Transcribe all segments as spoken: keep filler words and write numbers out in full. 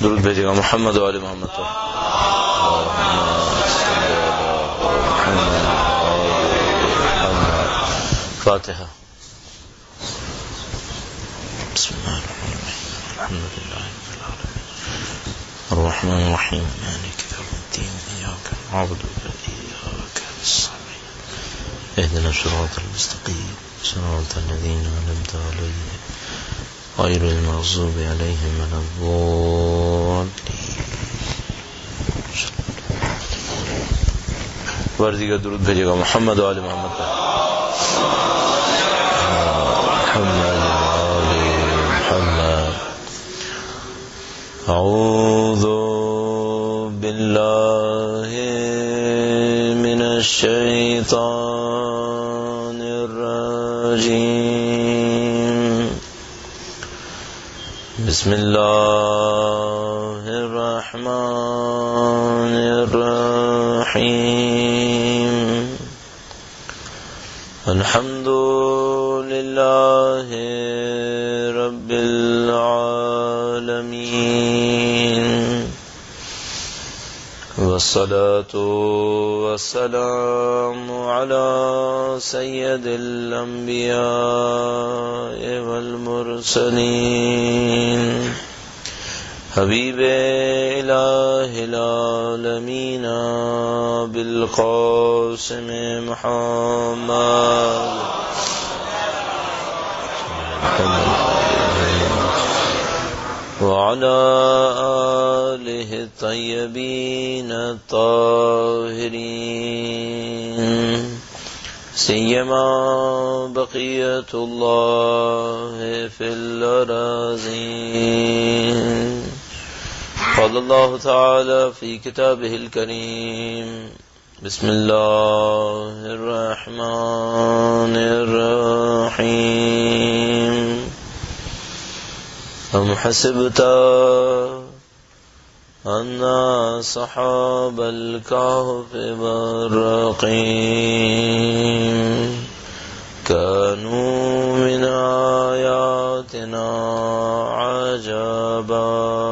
درود بھیجے گا محمد و آل محمد پر. فاتحہ. بسم اللہ الرحمن الرحیم الحمد للہ رب العالمین الرحمن الرحیم مالک یوم الدین ایاک نعبد و ایاک نستعین اهدنا الصراط المستقیم صراط الذین انعمت علیہم غیر المغضوب علیہم ولا الضالین. ورزی کا درود بھیجے گا محمد و آل محمد پر. محمد آل محمد. اعوذ باللہ من الشیطان الرجیم. بسم اللہ الرحمن الرحیم. الحمد للہ رب العالمین والصلاة والسلام على سید الانبیاء والمرسلین حبیب الہ العالمین بالقاسم محمد وعلى آلہ الطیبین الطاہرین سیما بقیت اللہ فی الارضین. قال اللہ تعالی فی کتابہ الکریم. بسم اللہ الرحمن الرحیم. ام حسبت ان اصحاب الكهف والرقیم كانوا من آیاتنا عجبا.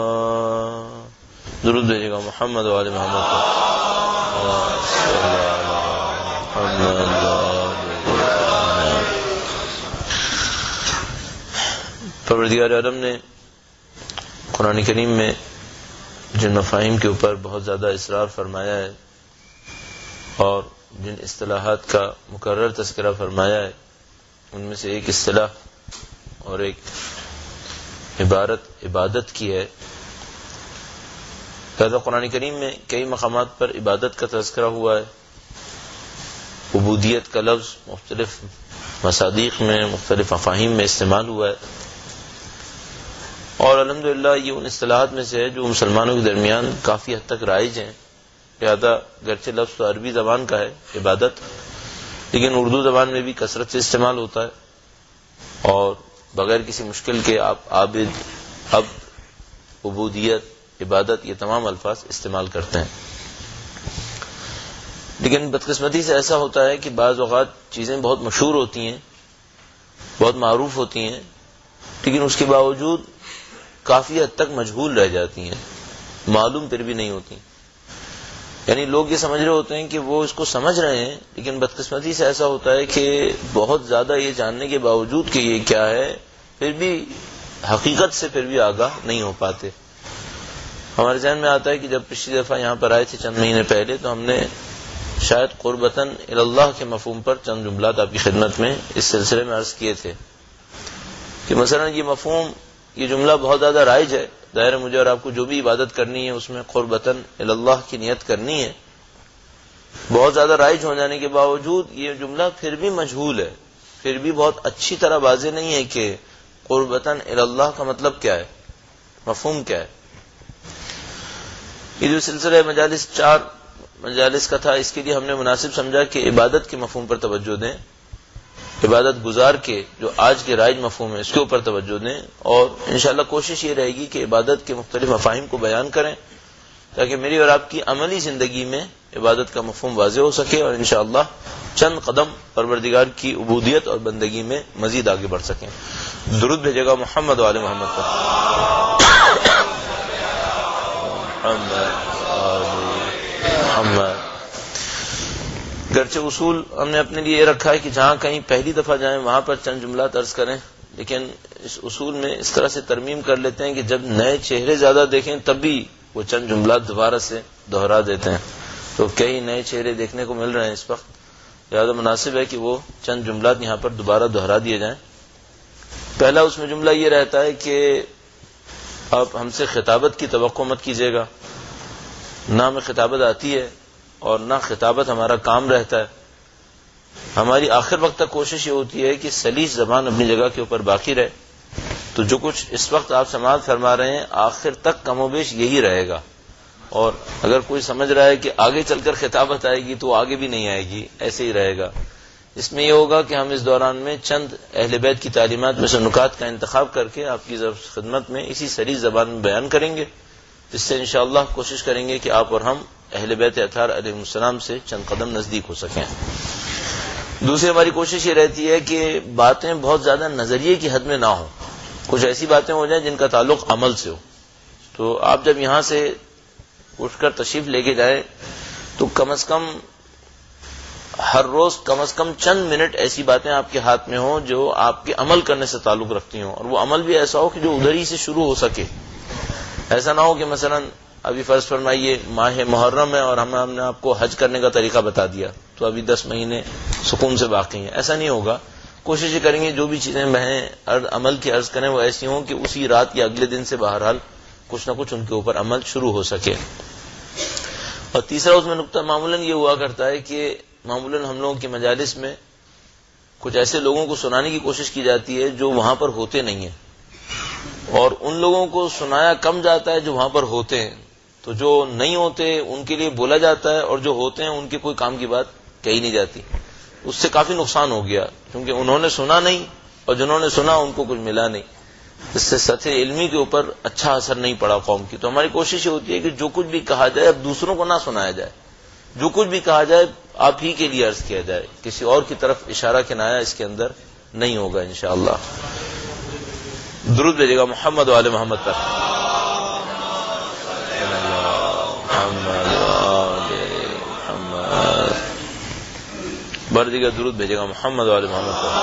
درود بھیجے گا محمد و آل محمد پر. پروردگار عالم نے قرآن کریم میں جن مفاہیم کے اوپر بہت زیادہ اصرار فرمایا ہے اور جن اصطلاحات کا مکرر تذکرہ فرمایا ہے ان میں سے ایک اصطلاح اور ایک عبارت عبادت کی ہے. لہذا قرآن کریم میں کئی مقامات پر عبادت کا تذکرہ ہوا ہے. عبودیت کا لفظ مختلف مصادیق میں مختلف مفاہیم میں استعمال ہوا ہے اور الحمدللہ یہ ان اصطلاحات میں سے ہے جو مسلمانوں کے درمیان کافی حد تک رائج ہیں. لہذا گرچہ لفظ تو عربی زبان کا ہے عبادت، لیکن اردو زبان میں بھی کثرت سے استعمال ہوتا ہے اور بغیر کسی مشکل کے آپ عابد، عبد، عبودیت، عبادت یہ تمام الفاظ استعمال کرتے ہیں. لیکن بدقسمتی سے ایسا ہوتا ہے کہ بعض اوقات چیزیں بہت مشہور ہوتی ہیں، بہت معروف ہوتی ہیں، لیکن اس کے باوجود کافی حد تک مجہول رہ جاتی ہیں، معلوم پھر بھی نہیں ہوتی. یعنی لوگ یہ سمجھ رہے ہوتے ہیں کہ وہ اس کو سمجھ رہے ہیں، لیکن بدقسمتی سے ایسا ہوتا ہے کہ بہت زیادہ یہ جاننے کے باوجود کہ یہ کیا ہے پھر بھی حقیقت سے پھر بھی آگاہ نہیں ہو پاتے. ہمارے ذہن میں آتا ہے کہ جب پچھلی دفعہ یہاں پر آئے تھے چند مہینے پہلے تو ہم نے شاید قربتاً اللہ کے مفہوم پر چند جملات آپ کی خدمت میں اس سلسلے میں عرض کیے تھے کہ مثلا یہ مفہوم، یہ جملہ بہت زیادہ رائج ہے. ظاہر ہے مجھے اور آپ کو جو بھی عبادت کرنی ہے اس میں قربتاً اللہ کی نیت کرنی ہے. بہت زیادہ رائج ہو جانے کے باوجود یہ جملہ پھر بھی مجہول ہے، پھر بھی بہت اچھی طرح واضح نہیں ہے کہ قربتاً اللہ کا مطلب کیا ہے، مفہوم کیا ہے. یہ جو سلسلہ مجالس چار مجالس کا تھا، اس کے لیے ہم نے مناسب سمجھا کہ عبادت کے مفہوم پر توجہ دیں، عبادت گزار کے جو آج کے رائج مفہوم ہے اس کے اوپر توجہ دیں، اور انشاءاللہ کوشش یہ رہے گی کہ عبادت کے مختلف مفاہیم کو بیان کریں تاکہ میری اور آپ کی عملی زندگی میں عبادت کا مفہوم واضح ہو سکے اور انشاءاللہ چند قدم پروردگار کی عبودیت اور بندگی میں مزید آگے بڑھ سکیں. درود بھیجے گا محمد و آل محمد پر. گرچہ اصول ہم نے اپنے لیے یہ رکھا ہے کہ جہاں کہیں پہلی دفعہ جائیں وہاں پر چند جملات عرض کریں، لیکن اس اصول میں اس طرح سے ترمیم کر لیتے ہیں کہ جب نئے چہرے زیادہ دیکھیں تب بھی وہ چند جملات دوبارہ سے دہرا دیتے ہیں. تو کئی نئے چہرے دیکھنے کو مل رہے ہیں اس وقت، لہذا مناسب ہے کہ وہ چند جملات یہاں پر دوبارہ دہرا دیے جائیں. پہلا اس میں جملہ یہ رہتا ہے کہ آپ ہم سے خطابت کی توقع مت کیجیے گا. نہ ہمیں خطابت آتی ہے اور نہ خطابت ہمارا کام رہتا ہے. ہماری آخر وقت تک کوشش یہ ہوتی ہے کہ سلیس زبان اپنی جگہ کے اوپر باقی رہے. تو جو کچھ اس وقت آپ سماعت فرما رہے ہیں آخر تک کم و بیش یہی رہے گا، اور اگر کوئی سمجھ رہا ہے کہ آگے چل کر خطابت آئے گی تو آگے بھی نہیں آئے گی، ایسے ہی رہے گا. اس میں یہ ہوگا کہ ہم اس دوران میں چند اہل بیت کی تعلیمات میں سے نکات کا انتخاب کر کے آپ کی خدمت میں اسی سلیس زبان میں بیان کریں گے، جس سے انشاءاللہ کوشش کریں گے کہ آپ اور ہم اہل بیت اطہار علیہ السلام سے چند قدم نزدیک ہو سکیں. دوسری ہماری کوشش یہ رہتی ہے کہ باتیں بہت زیادہ نظریے کی حد میں نہ ہوں، کچھ ایسی باتیں ہو جائیں جن کا تعلق عمل سے ہو. تو آپ جب یہاں سے اٹھ کر تشریف لے کے جائیں تو کم از کم ہر روز کم از کم چند منٹ ایسی باتیں آپ کے ہاتھ میں ہوں جو آپ کے عمل کرنے سے تعلق رکھتی ہوں، اور وہ عمل بھی ایسا ہو کہ جو ادھر ہی سے شروع ہو سکے. ایسا نہ ہو کہ مثلا ابھی فرض فرمائیے ماہ محرم ہے اور ہم ہم نے آپ کو حج کرنے کا طریقہ بتا دیا تو ابھی دس مہینے سکون سے باقی ہیں، ایسا نہیں ہوگا. کوشش یہ کریں گے جو بھی چیزیں بہیں عمل کی عرض کریں وہ ایسی ہوں کہ اسی رات یا اگلے دن سے بہرحال کچھ نہ کچھ ان کے اوپر عمل شروع ہو سکے. اور تیسرا اس میں نقطہ معمولاً یہ ہوا کرتا ہے کہ معمولاً ہم لوگوں کی مجالس میں کچھ ایسے لوگوں کو سنانے کی کوشش کی جاتی ہے جو وہاں پر ہوتے نہیں ہیں، اور ان لوگوں کو سنایا کم جاتا ہے جو وہاں پر ہوتے ہیں. تو جو نہیں ہوتے ان کے لیے بولا جاتا ہے، اور جو ہوتے ہیں ان کے کوئی کام کی بات کہی نہیں جاتی. اس سے کافی نقصان ہو گیا، کیونکہ انہوں نے سنا نہیں اور جنہوں نے سنا ان کو کچھ ملا نہیں. اس سے سطح علمی کے اوپر اچھا اثر نہیں پڑا قوم کی. تو ہماری کوشش یہ ہوتی ہے کہ جو کچھ بھی کہا جائے اب دوسروں کو نہ سنایا جائے، جو کچھ بھی کہا جائے آپ ہی کے لیے عرض کیا جائے، کسی اور کی طرف اشارہ کنایا اس کے اندر نہیں ہوگا انشاءاللہ. درود بھیجے گا محمد و آل محمد پر. بردی کا درود بھیجے گا محمد و آل محمد پر.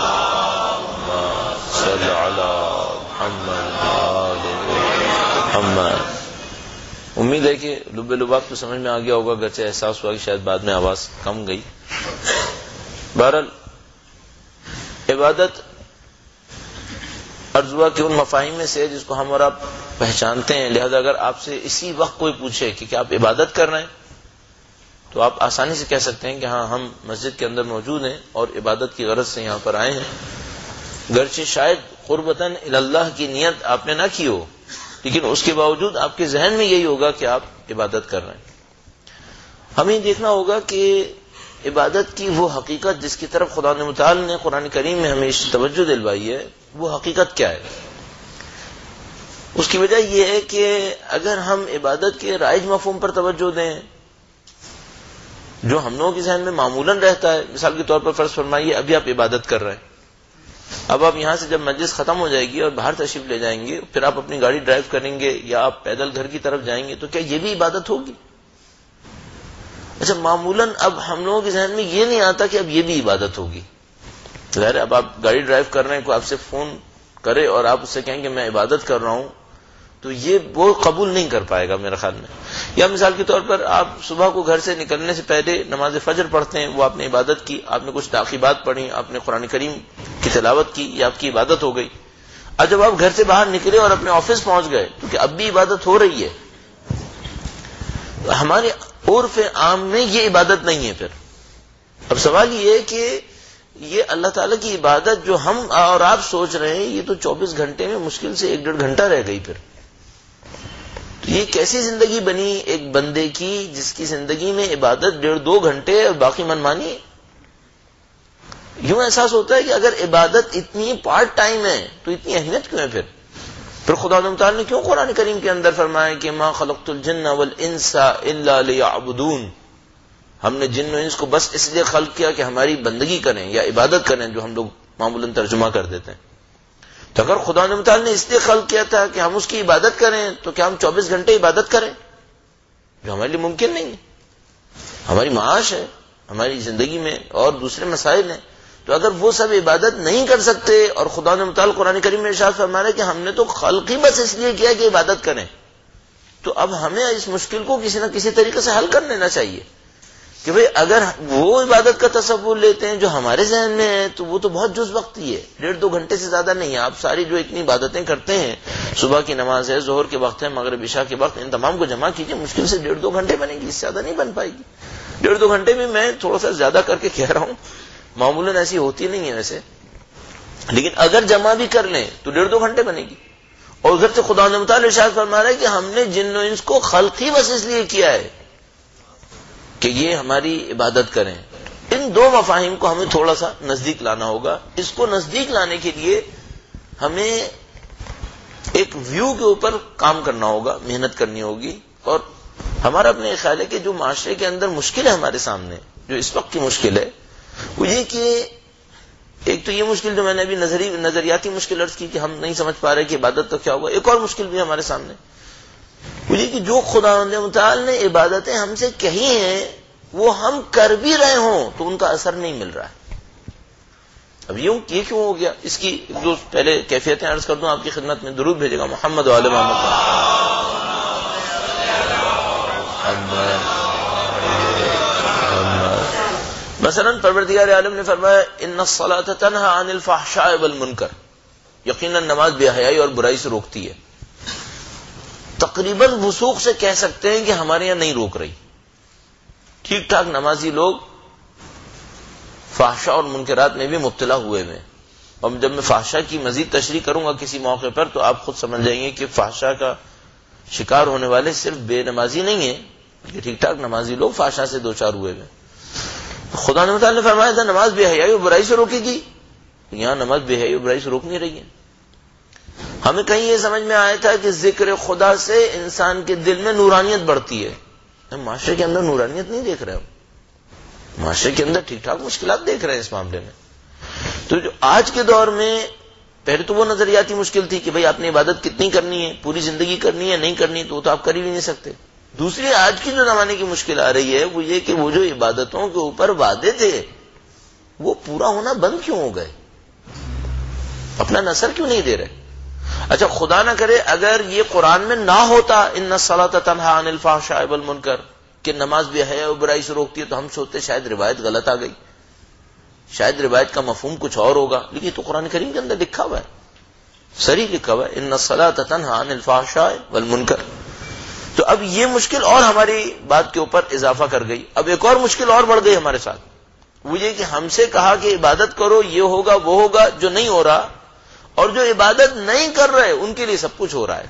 صلی علی محمد و آل محمد. امید ہے کہ لب لباب تو سمجھ میں آ گیا ہوگا، گرچہ احساس ہوا کہ شاید بعد میں آواز کم گئی. بہرحال عبادت عرض ہوا کہ ان مفاہیم میں سے جس کو ہم اور آپ پہچانتے ہیں، لہذا اگر آپ سے اسی وقت کوئی پوچھے کہ کیا آپ عبادت کر رہے ہیں تو آپ آسانی سے کہہ سکتے ہیں کہ ہاں ہم مسجد کے اندر موجود ہیں اور عبادت کی غرض سے یہاں پر آئے ہیں. گرچہ شاید قربتاً اللہ کی نیت آپ نے نہ کی ہو، لیکن اس کے باوجود آپ کے ذہن میں یہی ہوگا کہ آپ عبادت کر رہے ہیں. ہمیں دیکھنا ہوگا کہ عبادت کی وہ حقیقت جس کی طرف خدا متعال نے قرآن کریم میں ہمیں توجہ دلوائی ہے، وہ حقیقت کیا ہے. اس کی وجہ یہ ہے کہ اگر ہم عبادت کے رائج مفہوم پر توجہ دیں جو ہم لوگوں کے ذہن میں معمولاً رہتا ہے، مثال کے طور پر فرض فرمائیے ابھی آپ عبادت کر رہے ہیں، اب آپ یہاں سے جب مجلس ختم ہو جائے گی اور باہر تشریف لے جائیں گے، پھر آپ اپنی گاڑی ڈرائیو کریں گے یا آپ پیدل گھر کی طرف جائیں گے، تو کیا یہ بھی عبادت ہوگی؟ اچھا معمولاً اب ہم لوگوں کے ذہن میں یہ نہیں آتا کہ اب یہ بھی عبادت ہوگی. ظاہر ہے اب آپ گاڑی ڈرائیو کر رہے ہیں، کوئی آپ سے فون کرے اور آپ اس سے کہیں کہ میں عبادت کر رہا ہوں، تو یہ وہ قبول نہیں کر پائے گا میرے خیال میں. یا مثال کے طور پر آپ صبح کو گھر سے نکلنے سے پہلے نماز فجر پڑھتے ہیں، وہ آپ نے عبادت کی، آپ نے کچھ تعقیبات پڑھی، آپ نے قرآن کریم کی تلاوت کی، یہ آپ کی عبادت ہو گئی. اب جب آپ گھر سے باہر نکلے اور اپنے آفس پہنچ گئے تو کہ اب بھی عبادت ہو رہی ہے. ہمارے عرف عام میں یہ عبادت نہیں ہے. پھر اب سوال یہ ہے کہ یہ اللہ تعالیٰ کی عبادت جو ہم اور آپ سوچ رہے ہیں یہ تو چوبیس گھنٹے میں مشکل سے ایک ڈیڑھ گھنٹہ رہ گئی. پھر تو یہ کیسی زندگی بنی ایک بندے کی جس کی زندگی میں عبادت ڈیڑھ دو گھنٹے اور باقی منمانی ہے. یوں احساس ہوتا ہے کہ اگر عبادت اتنی پارٹ ٹائم ہے تو اتنی اہمیت کیوں ہے. پھر پھر خدا تعالیٰ نے کیوں قرآن کریم کے اندر فرمایا کہ ما خلقت الجن والانس الا لیعبدون، ہم نے جن و انس کو بس اس لیے خلق کیا کہ ہماری بندگی کریں یا عبادت کریں، جو ہم لوگ معمولاً ترجمہ کر دیتے ہیں. تو اگر خدا تعالیٰ نے اس لیے خلق کیا تھا کہ ہم اس کی عبادت کریں تو کیا ہم چوبیس گھنٹے عبادت کریں؟ جو ہمارے لیے ممکن نہیں ہے. ہماری معاش ہے, ہماری زندگی میں اور دوسرے مسائل ہیں. تو اگر وہ سب عبادت نہیں کر سکتے, اور خدا نے متعال قرآن کریم میں ارشاد فرما رہا ہے کہ ہم نے تو خلق ہی بس اس لیے کیا کہ عبادت کریں, تو اب ہمیں اس مشکل کو کسی نہ کسی طریقے سے حل کر لینا چاہیے کہ بھئی اگر وہ عبادت کا تصور لیتے ہیں جو ہمارے ذہن میں ہے تو وہ تو بہت جز وقتی ہے, ڈیڑھ دو گھنٹے سے زیادہ نہیں ہے. آپ ساری جو اتنی عبادتیں کرتے ہیں, صبح کی نماز ہے, ظہر کے وقت ہے, مغرب عشاء کے وقت, ان تمام کو جمع کیجئے, مشکل سے ڈیڑھ دو گھنٹے بنے گی, اس سے زیادہ نہیں بن پائے گی. ڈیڑھ دو گھنٹے میں میں تھوڑا سا زیادہ کر کے کہہ رہا ہوں, معمولاً ایسی ہوتی نہیں ہے ویسے, لیکن اگر جمع بھی کر لیں تو ڈیڑھ دو گھنٹے بنے گی. اور ادھر سے خدا نے متعال ارشاد فرما رہا ہے کہ ہم نے جن و انس کو خلق ہی بس اس لیے کیا ہے کہ یہ ہماری عبادت کریں. ان دو مفاہیم کو ہمیں تھوڑا سا نزدیک لانا ہوگا. اس کو نزدیک لانے کے لیے ہمیں ایک ویو کے اوپر کام کرنا ہوگا, محنت کرنی ہوگی. اور ہمارا اپنے خیال ہے کہ جو معاشرے کے اندر مشکل ہے ہمارے سامنے, جو اس وقت کی مشکل ہے, وہ یہ کہ ایک تو یہ مشکل جو میں نے ابھی نظری نظریاتی مشکل عرض کی کہ ہم نہیں سمجھ پا رہے کہ عبادت تو کیا ہوگا. ایک اور مشکل بھی ہمارے سامنے, وہ یہ کہ جو خدا متعال نے عبادتیں ہم سے کہی ہیں وہ ہم کر بھی رہے ہوں تو ان کا اثر نہیں مل رہا ہے. اب یہ یہ کیوں ہو گیا؟ اس کی جو پہلے کیفیتیں عرض کر دوں آپ کی خدمت میں. درود بھیجے گا محمد وعلی محمد. مثلا پروردگار عالم نے فرمایا ان الصلاۃ تنہی عن الفحشاء والمنکر, یقیناً نماز بے حیائی اور برائی سے روکتی ہے. تقریباً وثوق سے کہہ سکتے ہیں کہ ہمارے یہاں نہیں روک رہی. ٹھیک ٹھاک نمازی لوگ فحشاء اور منکرات میں بھی مبتلا ہوئے ہیں. اور جب میں فحشاء کی مزید تشریح کروں گا کسی موقع پر تو آپ خود سمجھ جائیں گے کہ فحشاء کا شکار ہونے والے صرف بے نمازی نہیں ہیں, بلکہ ٹھیک ٹھاک نمازی لوگ فحشاء سے دوچار ہوئے ہیں. خدا نے متعال نے فرمایا تھا نماز بے حیائی اور برائی سے روکے گی, یہاں نماز بے حیائی اور برائی سے روک نہیں رہی ہے. ہمیں کہیں یہ سمجھ میں آیا تھا کہ ذکر خدا سے انسان کے دل میں نورانیت بڑھتی ہے. ہم معاشرے کے اندر نورانیت نہیں دیکھ رہے, ہم معاشرے کے اندر ٹھیک ٹھاک مشکلات دیکھ رہے ہیں اس معاملے میں. تو جو آج کے دور میں, پہلے تو وہ نظریاتی مشکل تھی کہ بھئی آپ نے عبادت کتنی کرنی ہے, پوری زندگی کرنی ہے, نہیں کرنی, تو وہ تو آپ کر ہی نہیں سکتے. دوسری آج کی جو زمانے کی مشکل آ رہی ہے وہ یہ کہ وہ جو عبادتوں کے اوپر وعدے تھے وہ پورا ہونا بند کیوں ہو گئے, اپنا نصر کیوں نہیں دے رہے. اچھا خدا نہ کرے اگر یہ قرآن میں نہ ہوتا ان الصلاۃ تنہی عن الفحشاء والمنکر کہ نماز بے حیا و برائی سے روکتی ہے, تو ہم سوچتے شاید روایت غلط آ گئی, شاید روایت کا مفہوم کچھ اور ہوگا. لیکن تو قرآن کریم کے اندر لکھا ہوا ہے, صریح لکھا ہوا ہے ان الصلاۃ تنہی عن الفحشاء والمنکر. تو اب یہ مشکل اور ہماری بات کے اوپر اضافہ کر گئی. اب ایک اور مشکل اور بڑھ گئی ہمارے ساتھ, وہ یہ کہ ہم سے کہا کہ عبادت کرو, یہ ہوگا وہ ہوگا, جو نہیں ہو رہا, اور جو عبادت نہیں کر رہے ان کے لیے سب کچھ ہو رہا ہے,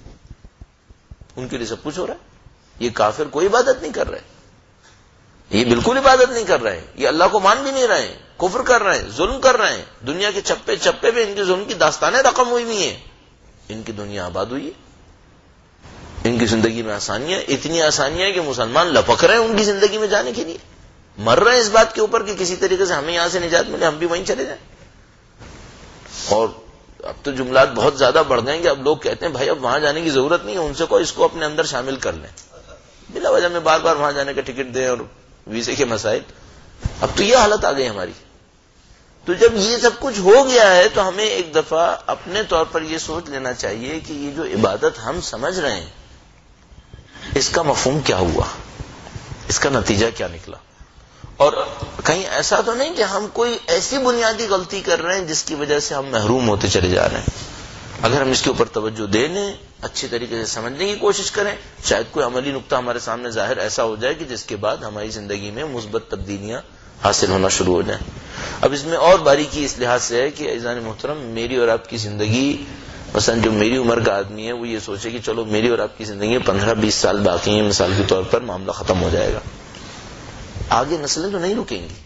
ان کے لیے سب کچھ ہو رہا ہے. یہ کافر کوئی عبادت نہیں کر رہے, یہ بالکل عبادت نہیں کر رہے, یہ اللہ کو مان بھی نہیں رہے, کفر کر رہے ہیں, ظلم کر رہے ہیں. دنیا کے چپے چپے پہ ان کے ظلم کی داستانیں رقم ہوئی ہوئی ہیں. ان کی دنیا آباد ہوئی ہے, ان کی زندگی میں آسانیاں, اتنی آسانیاں کہ مسلمان لپک رہے ہیں ان کی زندگی میں جانے کے لیے, مر رہے ہیں اس بات کے اوپر کہ کسی طریقے سے ہمیں یہاں سے نجات ملے, ہم بھی وہیں چلے جائیں. اور اب تو جملات بہت زیادہ بڑھ گئے کہ اب لوگ کہتے ہیں بھائی اب وہاں جانے کی ضرورت نہیں ہے, ان سے کو اس کو اپنے اندر شامل کر لیں, بلا وجہ میں بار بار وہاں جانے کا ٹکٹ دیں اور ویزے کے مسائل. اب تو یہ حالت آ گئی ہماری. تو جب یہ سب کچھ ہو گیا ہے تو ہمیں ایک دفعہ اپنے طور پر یہ سوچ لینا چاہیے کہ یہ جو عبادت ہم سمجھ رہے ہیں اس کا مفہوم کیا ہوا, اس کا نتیجہ کیا نکلا. اور کہیں ایسا تو نہیں کہ ہم کوئی ایسی بنیادی غلطی کر رہے ہیں جس کی وجہ سے ہم محروم ہوتے چلے جا رہے ہیں. اگر ہم اس کے اوپر توجہ دے لیں, اچھی طریقے سے سمجھنے کی کوشش کریں, شاید کوئی عملی نقطہ ہمارے سامنے ظاہر ایسا ہو جائے کہ جس کے بعد ہماری زندگی میں مثبت تبدیلیاں حاصل ہونا شروع ہو جائیں. اب اس میں اور باریکی اس لحاظ سے ہے کہ عزیزان محترم, میری اور آپ کی زندگی, مثلا جو میری عمر کا آدمی ہے وہ یہ سوچے کہ چلو میری اور آپ کی زندگی میں پندرہ بیس سال باقی ہیں, مثال کے طور پر معاملہ ختم ہو جائے گا, آگے نسلیں تو نہیں رکیں گی.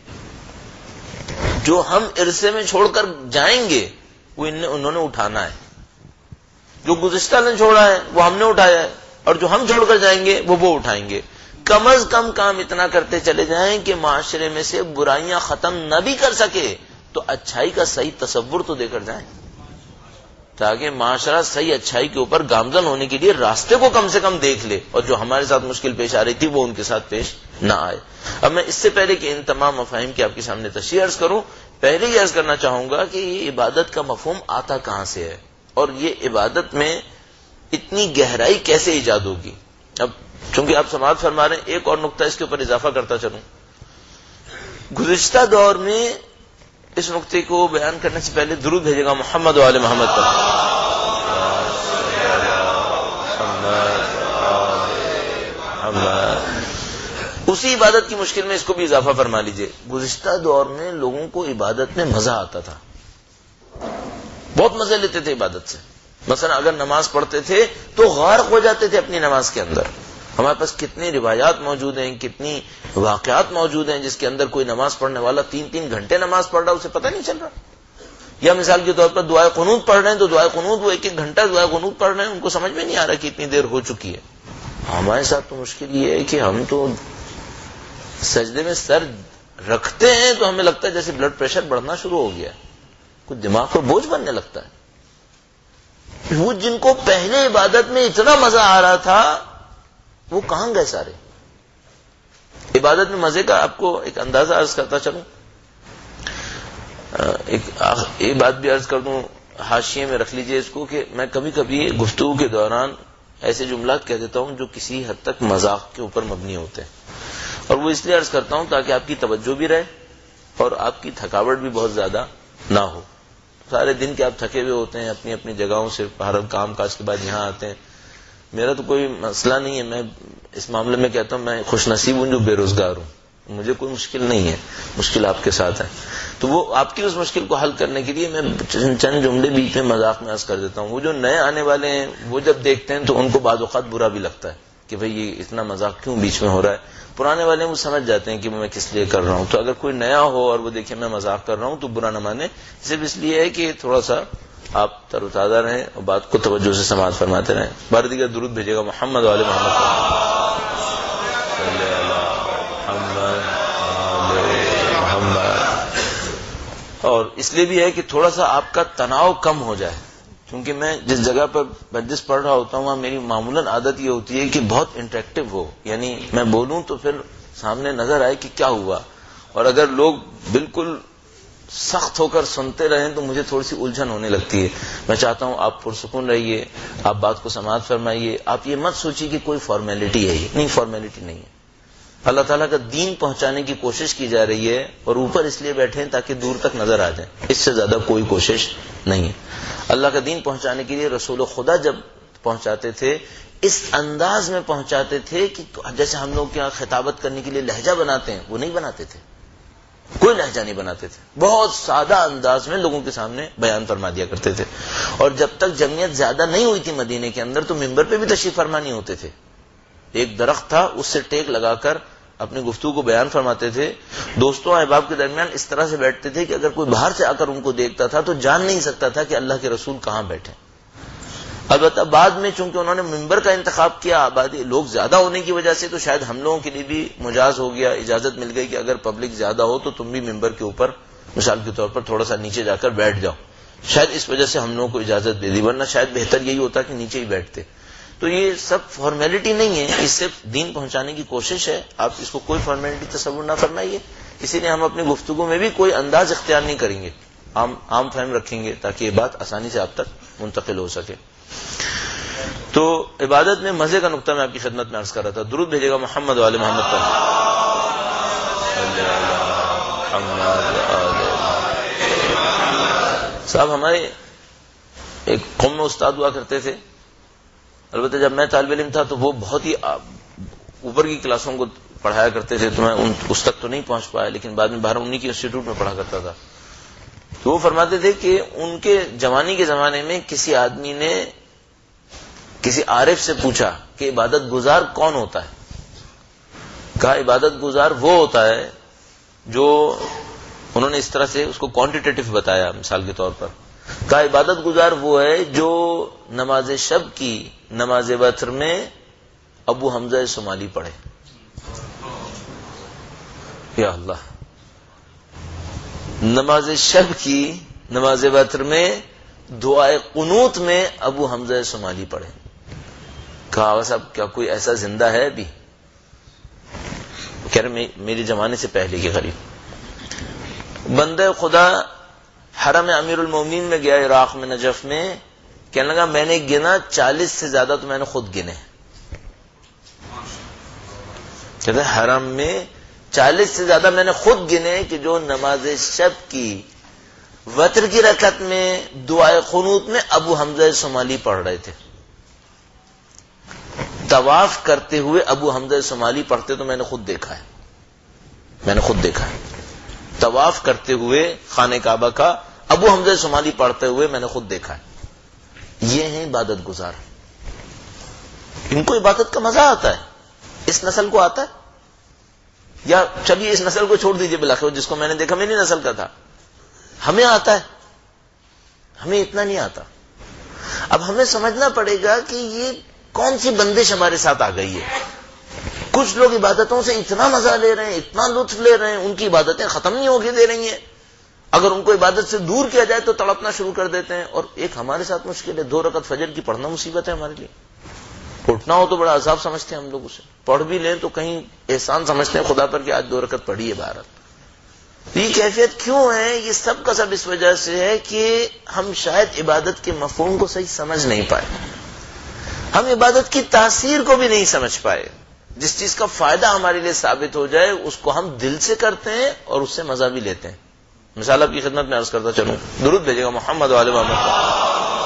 جو ہم عرصے میں چھوڑ کر جائیں گے وہ انہوں نے اٹھانا ہے, جو گزشتہ نے چھوڑا ہے وہ ہم نے اٹھایا ہے, اور جو ہم چھوڑ کر جائیں گے وہ وہ اٹھائیں گے. کم از کم کام اتنا کرتے چلے جائیں کہ معاشرے میں سے برائیاں ختم نہ بھی کر سکے تو اچھائی کا صحیح تصور تو دے کر جائیں, تاکہ معاشرہ صحیح اچھائی کے اوپر گامزن ہونے کے لیے راستے کو کم سے کم دیکھ لے، اور جو ہمارے ساتھ مشکل پیش آ رہی تھی وہ ان کے ساتھ پیش نہ آئے۔ اب میں اس سے پہلے کہ ان تمام مفاہیم کی آپ کے سامنے تشریح عرض کروں، پہلے یہ عرض کرنا چاہوں گا کہ یہ عبادت کا مفہوم آتا کہاں سے ہے، اور یہ عبادت میں اتنی گہرائی کیسے ایجاد ہوگی۔ اب چونکہ آپ سماعت فرما رہے ہیں، ایک اور نقطہ اس کے اوپر اضافہ کرتا چلوں۔ گزشتہ دور میں اس نقطے کو بیان کرنے سے پہلے درود بھیجے گا محمد و آل محمد پر۔ اسی عبادت کی مشکل میں اس کو بھی اضافہ فرما لیجئے۔ گزشتہ دور میں لوگوں کو عبادت میں مزہ آتا تھا، بہت مزے لیتے تھے عبادت سے۔ مثلا اگر نماز پڑھتے تھے تو غارق ہو جاتے تھے اپنی نماز کے اندر۔ ہمارے پاس کتنی روایات موجود ہیں، کتنی واقعات موجود ہیں جس کے اندر کوئی نماز پڑھنے والا تین تین گھنٹے نماز پڑھ رہا ہے، اسے پتہ نہیں چل رہا۔ یا مثال کے طور پر دعائے قنوت پڑھ رہے ہیں تو دعائے قنوت وہ ایک ایک گھنٹہ دعائے قنوت پڑھ رہے ہیں، ان کو سمجھ میں نہیں آ رہا کہ اتنی دیر ہو چکی ہے۔ ہمارے ساتھ تو مشکل یہ ہے کہ ہم تو سجدے میں سر رکھتے ہیں تو ہمیں لگتا ہے جیسے بلڈ پریشر بڑھنا شروع ہو گیا ہے، کچھ دماغ پر بوجھ بننے لگتا ہے۔ وہ جن کو پہلے عبادت میں اتنا مزہ آ رہا تھا وہ کہاں گئے سارے؟ عبادت میں مزے کا آپ کو ایک اندازہ عرض کرتا چلوں۔ ایک ایک بات بھی عرض کر دوں، حاشیے میں رکھ لیجئے اس کو، کہ میں کبھی کبھی گفتگو کے دوران ایسے جملات کہہ دیتا ہوں جو کسی حد تک مذاق کے اوپر مبنی ہوتے ہیں، اور وہ اس لیے عرض کرتا ہوں تاکہ آپ کی توجہ بھی رہے اور آپ کی تھکاوٹ بھی بہت زیادہ نہ ہو۔ سارے دن کے آپ تھکے ہوئے ہوتے ہیں اپنی اپنی جگہوں سے، ہر کام کاج کے بعد یہاں آتے ہیں۔ میرا تو کوئی مسئلہ نہیں ہے، میں اس معاملے میں کہتا ہوں میں خوش نصیب ہوں جو بے روزگار ہوں، مجھے کوئی مشکل نہیں ہے، مشکل آپ کے ساتھ ہے۔ تو وہ آپ کی اس مشکل کو حل کرنے کے لیے میں چند جملے بیچ میں مذاق میں عرض کر دیتا ہوں۔ وہ جو نئے آنے والے ہیں وہ جب دیکھتے ہیں تو ان کو بعض اوقات برا بھی لگتا ہے کہ بھئی یہ اتنا مذاق کیوں بیچ میں ہو رہا ہے۔ پرانے والے وہ سمجھ جاتے ہیں کہ میں کس لیے کر رہا ہوں۔ تو اگر کوئی نیا ہو اور وہ دیکھے میں مذاق کر رہا ہوں تو برا نہ مانے، صرف اس لیے ہے کہ تھوڑا سا آپ تر و تازہ رہیں اور بات کو توجہ سے سماعت فرماتے رہیں۔ بار دیگر درود بھیجے گا محمد و آل محمد صلی اللہ محمد۔ اور اس لیے بھی ہے کہ تھوڑا سا آپ کا تناؤ کم ہو جائے، کیونکہ میں جس جگہ پر مجلس پڑھ رہا ہوتا ہوں وہاں میری معمولاً عادت یہ ہوتی ہے کہ بہت انٹریکٹیو ہو، یعنی میں بولوں تو پھر سامنے نظر آئے کہ کیا ہوا، اور اگر لوگ بالکل سخت ہو کر سنتے رہیں تو مجھے تھوڑی سی الجھن ہونے لگتی ہے۔ میں چاہتا ہوں آپ پرسکون رہیے، آپ بات کو سماعت فرمائیے، آپ یہ مت سوچیے کہ کوئی فارمیلٹی ہے، یہ نہیں، فارمیلٹی نہیں ہے۔ اللہ تعالیٰ کا دین پہنچانے کی کوشش کی جا رہی ہے، اور اوپر اس لیے بیٹھے ہیں تاکہ دور تک نظر آ جائیں، اس سے زیادہ کوئی کوشش نہیں ہے۔ اللہ کا دین پہنچانے کے لیے رسول خدا جب پہنچاتے تھے اس انداز میں پہنچاتے تھے کہ جیسے ہم لوگ کیا خطابت کرنے کے لیے لہجہ بناتے ہیں، وہ نہیں بناتے تھے، کوئی لہجہ نہیں بناتے تھے، بہت سادہ انداز میں لوگوں کے سامنے بیان فرما دیا کرتے تھے۔ اور جب تک جمعیت زیادہ نہیں ہوئی تھی مدینے کے اندر تو ممبر پہ بھی تشریف فرما نہیں ہوتے تھے، ایک درخت تھا اس سے ٹیک لگا کر اپنی گفتگو کو بیان فرماتے تھے۔ دوستوں احباب کے درمیان اس طرح سے بیٹھتے تھے کہ اگر کوئی باہر سے آ کر ان کو دیکھتا تھا تو جان نہیں سکتا تھا کہ اللہ کے رسول کہاں بیٹھے۔ البتہ بعد میں چونکہ انہوں نے ممبر کا انتخاب کیا، آبادی لوگ زیادہ ہونے کی وجہ سے، تو شاید ہم لوگوں کے لیے بھی مجاز ہو گیا، اجازت مل گئی کہ اگر پبلک زیادہ ہو تو تم بھی ممبر کے اوپر مثال کے طور پر تھوڑا سا نیچے جا کر بیٹھ جاؤ۔ شاید اس وجہ سے ہم لوگوں کو اجازت دے دی، ورنہ شاید بہتر یہی ہوتا کہ نیچے ہی بیٹھتے۔ تو یہ سب فارمیلٹی نہیں ہے، اس سے دین پہنچانے کی کوشش ہے، آپ اس کو کوئی فارمیلٹی تصور نہ فرمائیے۔ اسی لیے ہم اپنی گفتگو میں بھی کوئی انداز اختیار نہیں کریں گے، عام عام فہم رکھیں گے تاکہ یہ بات آسانی سے آپ تک منتقل ہو سکے۔ تو عبادت میں مزے کا نقطہ میں آپ کی خدمت میں عرض کر رہا تھا۔ درود بھیجے گا محمد و آل محمد پر۔ صاحب ہمارے ایک قوم میں استاد ہوا کرتے تھے، البتہ جب میں طالب علم تھا تو وہ بہت ہی اوپر کی کلاسوں کو پڑھایا کرتے تھے، تو میں اس تک تو نہیں پہنچ پایا، لیکن بعد میں باہر انہی کی انسٹیٹیوٹ میں پڑھا کرتا تھا۔ تو وہ فرماتے تھے کہ ان کے جوانی کے زمانے میں کسی آدمی نے کسی عارف سے پوچھا کہ عبادت گزار کون ہوتا ہے؟ کہا عبادت گزار وہ ہوتا ہے جو، انہوں نے اس طرح سے اس کو کوانٹیٹیٹو بتایا مثال کے طور پر، کہا عبادت گزار وہ ہے جو نماز شب کی نماز وتر میں ابو حمزہ صومالی پڑھے۔ یا اللہ، نماز شب کی نماز وتر میں دعائے قنوت میں ابو حمزہ صومالی پڑھے. کہا آغا صاحب کیا کوئی ایسا زندہ ہے ابھی؟ کہہ رہے میرے زمانے سے پہلے کے قریب. بندہ خدا حرم امیر المومنین میں گیا عراق میں نجف میں, کہنے لگا میں نے گنا چالیس سے زیادہ تو میں نے خود گنے. کہتے حرم میں چالیس سے زیادہ میں نے خود گنے کہ جو نماز شب کی وتر کی رکعت میں دعائے قنوت میں ابو حمزہ صومالی پڑھ رہے تھے. طواف کرتے ہوئے ابو حمزہ صومالی پڑھتے تو میں نے خود دیکھا ہے, میں نے خود دیکھا ہے. طواف کرتے ہوئے خانہ کعبہ کا ابو حمزہ صومالی پڑھتے ہوئے میں نے خود دیکھا ہے. یہ ہیں عبادت گزار, ان کو عبادت کا مزہ آتا ہے. اس نسل کو آتا ہے, یا چلیے اس نسل کو چھوڑ دیجئے, بلاخر جس کو میں نے دیکھا میری نسل کا تھا. ہمیں آتا ہے, ہمیں اتنا نہیں آتا. اب ہمیں سمجھنا پڑے گا کہ یہ کون سی بندش ہمارے ساتھ آ گئی ہے. کچھ لوگ عبادتوں سے اتنا مزہ لے رہے ہیں, اتنا لطف لے رہے ہیں, ان کی عبادتیں ختم نہیں ہوگی دے رہی ہیں. اگر ان کو عبادت سے دور کیا جائے تو تڑپنا شروع کر دیتے ہیں. اور ایک ہمارے ساتھ مشکل ہے, دو رکعت فجر کی پڑھنا مصیبت ہے ہمارے لیے. اٹھنا ہو تو بڑا عذاب سمجھتے ہیں ہم لوگ اسے, پڑھ بھی لیں تو کہیں احسان سمجھتے ہیں خدا پر کہ آج دو رکعت پڑھی ہے بہرحال. یہ کیفیت کیوں ہے؟ یہ سب کا سب اس وجہ سے ہے کہ ہم شاید عبادت کے مفہوم کو صحیح سمجھ نہیں پائے, ہم عبادت کی تاثیر کو بھی نہیں سمجھ پائے. جس چیز کا فائدہ ہمارے لیے ثابت ہو جائے اس کو ہم دل سے کرتے ہیں اور اس سے مزہ بھی لیتے ہیں. مثال آپ کی خدمت میں عرض کرتا چلوں, درود بھیجے گا محمد وعلی محمد.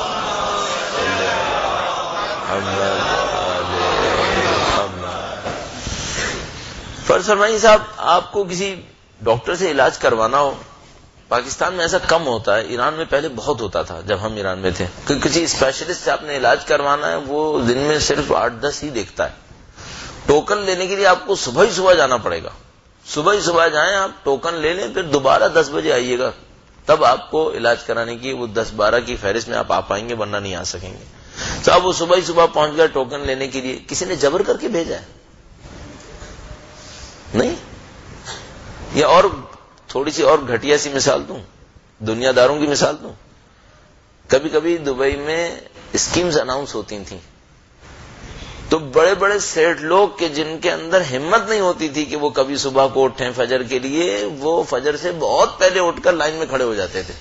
فرض فرمائیے صاحب آپ کو کسی ڈاکٹر سے علاج کروانا ہو, پاکستان میں ایسا کم ہوتا ہے, ایران میں پہلے بہت ہوتا تھا جب ہم ایران میں تھے, کہ کسی اسپیشلسٹ سے آپ نے علاج کروانا ہے وہ دن میں صرف آٹھ دس ہی دیکھتا ہے. ٹوکن لینے کے لیے آپ کو صبح ہی صبح جانا پڑے گا, صبح ہی صبح جائیں آپ, ٹوکن لے لیں, پھر دوبارہ دس بجے آئیے گا, تب آپ کو علاج کرانے کی وہ دس بارہ کی فہرست میں آپ آ پائیں گے, ورنہ نہیں آ سکیں گے. تو اب وہ صبح ہی صبح پہنچ گیا ٹوکن لینے کے لیے, کسی نے جبر کر کے بھیجا ہے؟ نہیں. یا اور تھوڑی سی اور گھٹیا سی مثال دوں, دنیا داروں کی مثال دوں. کبھی کبھی دبئی میں اسکیمز اناؤنس ہوتی تھیں تو بڑے بڑے سیٹ لوگ کہ جن کے اندر ہمت نہیں ہوتی تھی کہ وہ کبھی صبح کو اٹھیں فجر کے لیے, وہ فجر سے بہت پہلے اٹھ کر لائن میں کھڑے ہو جاتے تھے.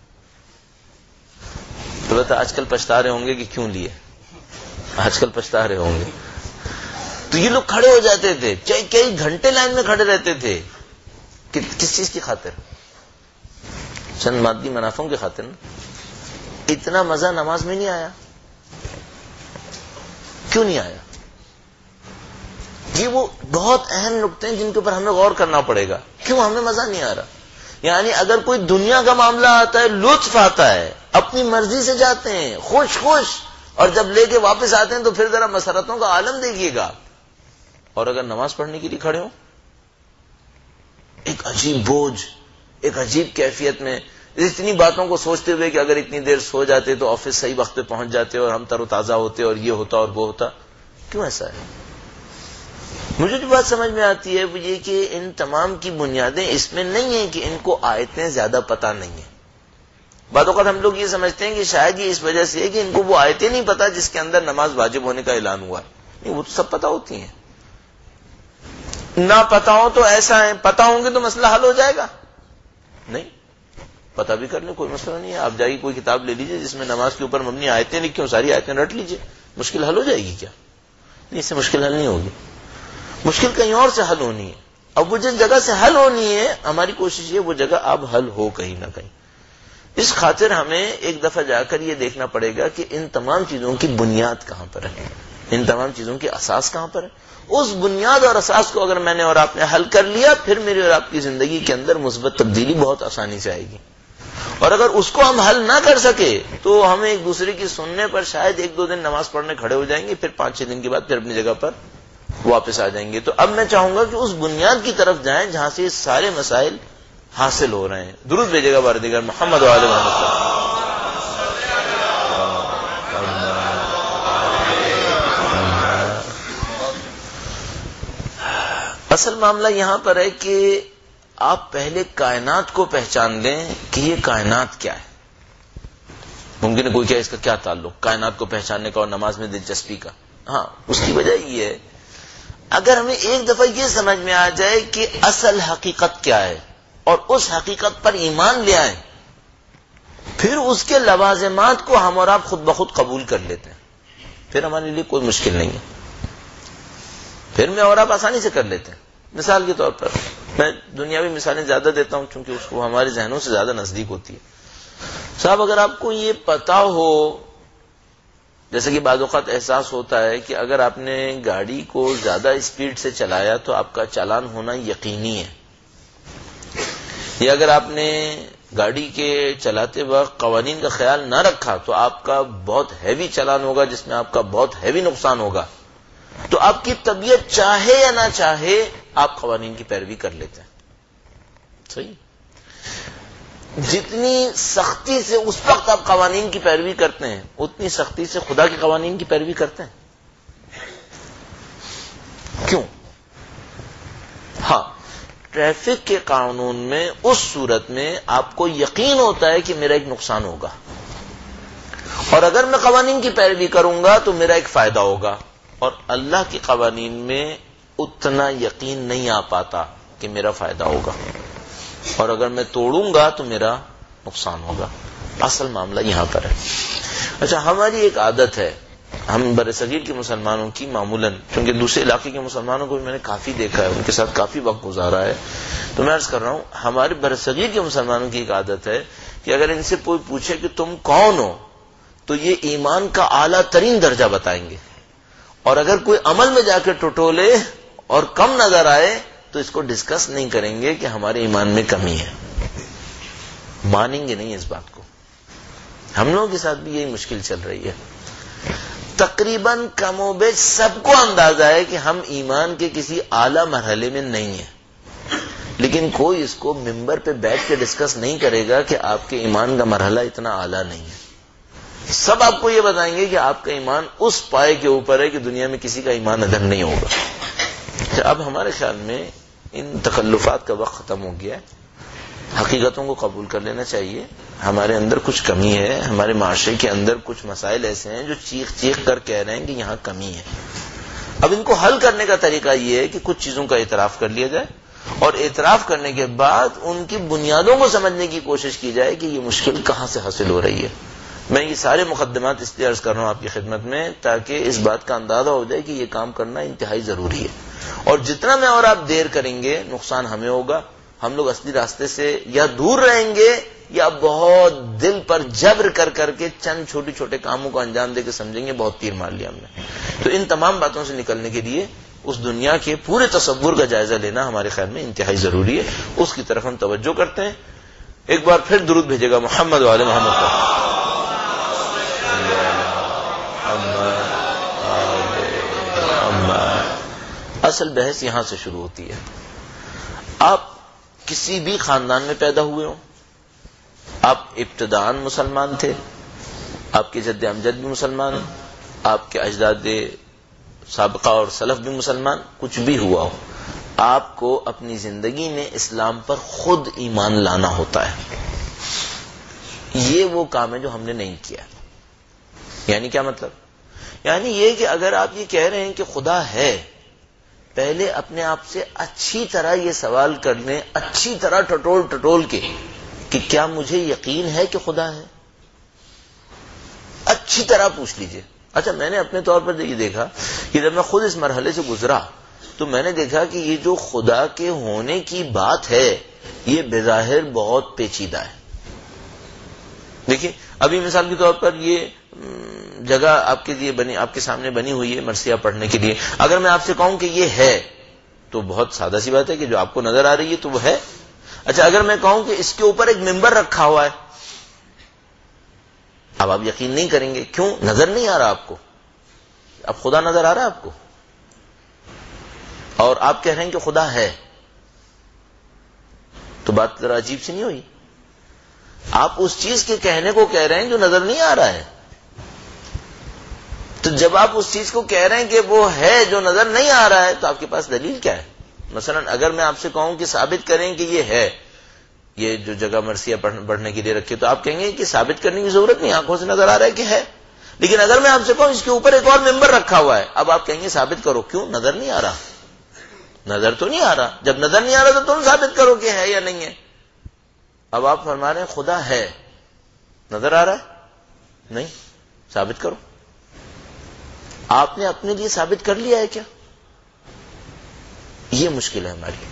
تو بتا آج کل پچھتا رہے ہوں گے کہ کیوں لیے, آج کل پچھتا رہے ہوں گے. تو یہ لوگ کھڑے ہو جاتے تھے, کئی کئی گھنٹے لائن میں کھڑے رہتے تھے. کس چیز کی خاطر؟ چند مادی منافعوں کی خاطر. اتنا مزہ نماز میں نہیں آیا. کیوں نہیں آیا؟ یہ وہ بہت اہم نقطے ہیں جن کے اوپر ہمیں غور کرنا پڑے گا. کیوں ہمیں مزہ نہیں آ رہا؟ یعنی اگر کوئی دنیا کا معاملہ آتا ہے, لطف آتا ہے, اپنی مرضی سے جاتے ہیں خوش خوش, اور جب لے کے واپس آتے ہیں تو پھر ذرا مسرتوں کا عالم دیکھیے گا. اور اگر نماز پڑھنے کے لیے کھڑے ہوں, ایک عجیب بوجھ, ایک عجیب کیفیت میں, اتنی باتوں کو سوچتے ہوئے کہ اگر اتنی دیر سو جاتے تو آفس صحیح وقت پہ پہنچ جاتے اور ہم تر و تازہ ہوتے اور یہ ہوتا اور وہ ہوتا. کیوں ایسا ہے؟ مجھے جو بات سمجھ میں آتی ہے وہ یہ کہ ان تمام کی بنیادیں اس میں نہیں ہیں کہ ان کو آیتیں زیادہ پتہ نہیں ہیں. بعض اوقات ہم لوگ یہ سمجھتے ہیں کہ شاید یہ اس وجہ سے ہے کہ ان کو وہ آیتیں نہیں پتہ جس کے اندر نماز واجب ہونے کا اعلان ہوا ہے. نہیں, وہ تو سب پتہ ہوتی ہیں. نہ پتہ ہو تو ایسا ہے, پتہ ہوں گے تو مسئلہ حل ہو جائے گا. نہیں, پتہ بھی کر لیں کوئی مسئلہ نہیں ہے. آپ جائیے کوئی کتاب لے لیجئے جس میں نماز کے اوپر مبنی آیتیں لکھی ہوں, ساری آیتیں رٹ لیجئے, مشکل حل ہو جائے گی کیا؟ نہیں, اس سے مشکل حل نہیں ہوگی. مشکل کہیں اور سے حل ہونی ہے. اب وہ جس جگہ سے حل ہونی ہے ہماری کوشش یہ وہ جگہ اب حل ہو کہیں نہ کہیں. اس خاطر ہمیں ایک دفعہ جا کر یہ دیکھنا پڑے گا کہ ان تمام چیزوں کی بنیاد کہاں پر ہے, ان تمام چیزوں کی اساس کہاں پر ہے. اس بنیاد اور اساس کو اگر میں نے اور آپ نے حل کر لیا, پھر میری اور آپ کی زندگی کے اندر مثبت تبدیلی بہت آسانی سے آئے گی. اور اگر اس کو ہم حل نہ کر سکے تو ہم ایک دوسرے کی سننے پر شاید ایک دو دن نماز پڑھنے کھڑے ہو جائیں گے, پھر پانچ چھ دن کے بعد پھر اپنی جگہ پر واپس آ جائیں گے. تو اب میں چاہوں گا کہ اس بنیاد کی طرف جائیں جہاں سے یہ سارے مسائل حاصل ہو رہے ہیں. درود بھیجے گا بارے محمد وعلی محمد. اصل معاملہ یہاں پر ہے کہ آپ پہلے کائنات کو پہچان لیں کہ یہ کائنات کیا ہے. ممکن ہے کوئی کہے اس کا کیا تعلق کائنات کو پہچاننے کا اور نماز میں دلچسپی کا؟ ہاں، اس کی وجہ یہ ہے، اگر ہمیں ایک دفعہ یہ سمجھ میں آ جائے کہ اصل حقیقت کیا ہے اور اس حقیقت پر ایمان لے آئیں، پھر اس کے لوازمات کو ہم اور آپ خود بخود قبول کر لیتے ہیں، پھر ہمارے لیے کوئی مشکل نہیں ہے، پھر میں اور آپ آسانی سے کر لیتے ہیں۔ مثال کے طور پر میں دنیاوی مثالیں زیادہ دیتا ہوں کیونکہ اس کو ہمارے ذہنوں سے زیادہ نزدیک ہوتی ہے۔ صاحب اگر آپ کو یہ پتا ہو، جیسے کہ بعض اوقات احساس ہوتا ہے کہ اگر آپ نے گاڑی کو زیادہ اسپیڈ سے چلایا تو آپ کا چالان ہونا یقینی ہے، یا اگر آپ نے گاڑی کے چلاتے وقت قوانین کا خیال نہ رکھا تو آپ کا بہت ہیوی چالان ہوگا جس میں آپ کا بہت ہیوی نقصان ہوگا، تو آپ کی طبیعت چاہے یا نہ چاہے آپ قوانین کی پیروی کر لیتے ہیں۔ صحیح؟ جتنی سختی سے اس وقت آپ قوانین کی پیروی کرتے ہیں اتنی سختی سے خدا کے قوانین کی پیروی کرتے ہیں۔ کیوں؟ ہاں، ٹریفک کے قانون میں اس صورت میں آپ کو یقین ہوتا ہے کہ میرا ایک نقصان ہوگا، اور اگر میں قوانین کی پیروی کروں گا تو میرا ایک فائدہ ہوگا، اور اللہ کے قوانین میں اتنا یقین نہیں آ پاتا کہ میرا فائدہ ہوگا، اور اگر میں توڑوں گا تو میرا نقصان ہوگا۔ اصل معاملہ یہاں پر ہے۔ اچھا، ہماری ایک عادت ہے، ہم برصغیر کے مسلمانوں کی معمولاً، کیونکہ دوسرے علاقے کے مسلمانوں کو بھی میں نے کافی دیکھا ہے، ان کے ساتھ کافی وقت گزارا ہے، تو میں عرض کر رہا ہوں ہمارے برصغیر کے مسلمانوں کی ایک عادت ہے کہ اگر ان سے کوئی پوچھے کہ تم کون ہو تو یہ ایمان کا اعلیٰ ترین درجہ بتائیں گے، اور اگر کوئی عمل میں جا کے ٹٹولے اور کم نظر آئے تو اس کو ڈسکس نہیں کریں گے کہ ہمارے ایمان میں کمی ہے، مانیں گے نہیں اس بات کو۔ ہم لوگوں کے ساتھ بھی یہی مشکل چل رہی ہے۔ تقریباً کم و بیش سب کو اندازہ ہے کہ ہم ایمان کے کسی اعلیٰ مرحلے میں نہیں ہیں، لیکن کوئی اس کو ممبر پہ بیٹھ کے ڈسکس نہیں کرے گا کہ آپ کے ایمان کا مرحلہ اتنا اعلیٰ نہیں ہے۔ سب آپ کو یہ بتائیں گے کہ آپ کا ایمان اس پائے کے اوپر ہے کہ دنیا میں کسی کا ایمان ادھر نہیں ہوگا۔ اب ہمارے خیال میں ان تخلفات کا وقت ختم ہو گیا ہے، حقیقتوں کو قبول کر لینا چاہیے۔ ہمارے اندر کچھ کمی ہے، ہمارے معاشرے کے اندر کچھ مسائل ایسے ہیں جو چیخ چیخ کر کہہ رہے ہیں کہ یہاں کمی ہے۔ اب ان کو حل کرنے کا طریقہ یہ ہے کہ کچھ چیزوں کا اعتراف کر لیا جائے، اور اعتراف کرنے کے بعد ان کی بنیادوں کو سمجھنے کی کوشش کی جائے کہ یہ مشکل کہاں سے حاصل ہو رہی ہے۔ میں یہ سارے مقدمات اس لیے عرض کر رہا ہوں آپ کی خدمت میں تاکہ اس بات کا اندازہ ہو جائے کہ یہ کام کرنا انتہائی ضروری ہے، اور جتنا میں اور آپ دیر کریں گے نقصان ہمیں ہوگا۔ ہم لوگ اصلی راستے سے یا دور رہیں گے یا بہت دل پر جبر کر کر کے چند چھوٹے چھوٹے کاموں کو انجام دے کے سمجھیں گے بہت تیر مار لیا ہم نے۔ تو ان تمام باتوں سے نکلنے کے لیے اس دنیا کے پورے تصور کا جائزہ لینا ہمارے خیال میں انتہائی ضروری ہے، اس کی طرف ہم توجہ کرتے ہیں۔ ایک بار پھر درود بھیجے گا محمد وعلی محمد پر۔ اصل بحث یہاں سے شروع ہوتی ہے۔ آپ کسی بھی خاندان میں پیدا ہوئے ہوں، آپ ابتداءً مسلمان تھے، آپ کے جد امجد بھی مسلمان، آپ کے اجداد سابقہ اور سلف بھی مسلمان، کچھ بھی ہوا ہو، آپ کو اپنی زندگی میں اسلام پر خود ایمان لانا ہوتا ہے۔ یہ وہ کام ہے جو ہم نے نہیں کیا۔ یعنی کیا مطلب؟ یعنی یہ کہ اگر آپ یہ کہہ رہے ہیں کہ خدا ہے، پہلے اپنے آپ سے اچھی طرح یہ سوال کر لیں، اچھی طرح ٹٹول ٹٹول کے کہ کیا مجھے یقین ہے کہ خدا ہے؟ اچھی طرح پوچھ لیجئے۔ اچھا، میں نے اپنے طور پر یہ دیکھا کہ جب میں خود اس مرحلے سے گزرا تو میں نے دیکھا کہ یہ جو خدا کے ہونے کی بات ہے یہ بظاہر بہت پیچیدہ ہے۔ دیکھیے، ابھی مثال کے طور پر یہ جگہ آپ کے لیے بنی، آپ کے سامنے بنی ہوئی ہے مرثیہ پڑھنے کے لیے، اگر میں آپ سے کہوں کہ یہ ہے تو بہت سادہ سی بات ہے کہ جو آپ کو نظر آ رہی ہے تو وہ ہے۔ اچھا، اگر میں کہوں کہ اس کے اوپر ایک ممبر رکھا ہوا ہے، اب آپ یقین نہیں کریں گے، کیوں؟ نظر نہیں آ رہا آپ کو۔ اب خدا نظر آ رہا ہے آپ کو، اور آپ کہہ رہے ہیں کہ خدا ہے، تو بات ذرا عجیب سی نہیں ہوئی؟ آپ اس چیز کے کہنے کو کہہ رہے ہیں جو نظر نہیں آ رہا ہے، تو جب آپ اس چیز کو کہہ رہے ہیں کہ وہ ہے جو نظر نہیں آ رہا ہے تو آپ کے پاس دلیل کیا ہے؟ مثلا اگر میں آپ سے کہوں کہ ثابت کریں کہ یہ ہے، یہ جو جگہ مرثیہ پڑھنے کے لیے رکھے تو آپ کہیں گے کہ ثابت کرنے کی ضرورت نہیں، آنکھوں سے نظر آ رہا ہے کہ ہے. لیکن اگر میں آپ سے کہوں اس کے اوپر ایک اور ممبر رکھا ہوا ہے، اب آپ کہیں گے ثابت کرو. کیوں؟ نظر نہیں آ رہا. نظر تو نہیں آ رہا. جب نظر نہیں آ رہا تو تم ثابت کرو کہ ہے یا نہیں ہے. اب آپ فرما رہے ہیں خدا ہے، نظر آ رہا ہے نہیں، ثابت کرو. آپ نے اپنے لیے ثابت کر لیا ہے کیا؟ یہ مشکل ہے ہماری.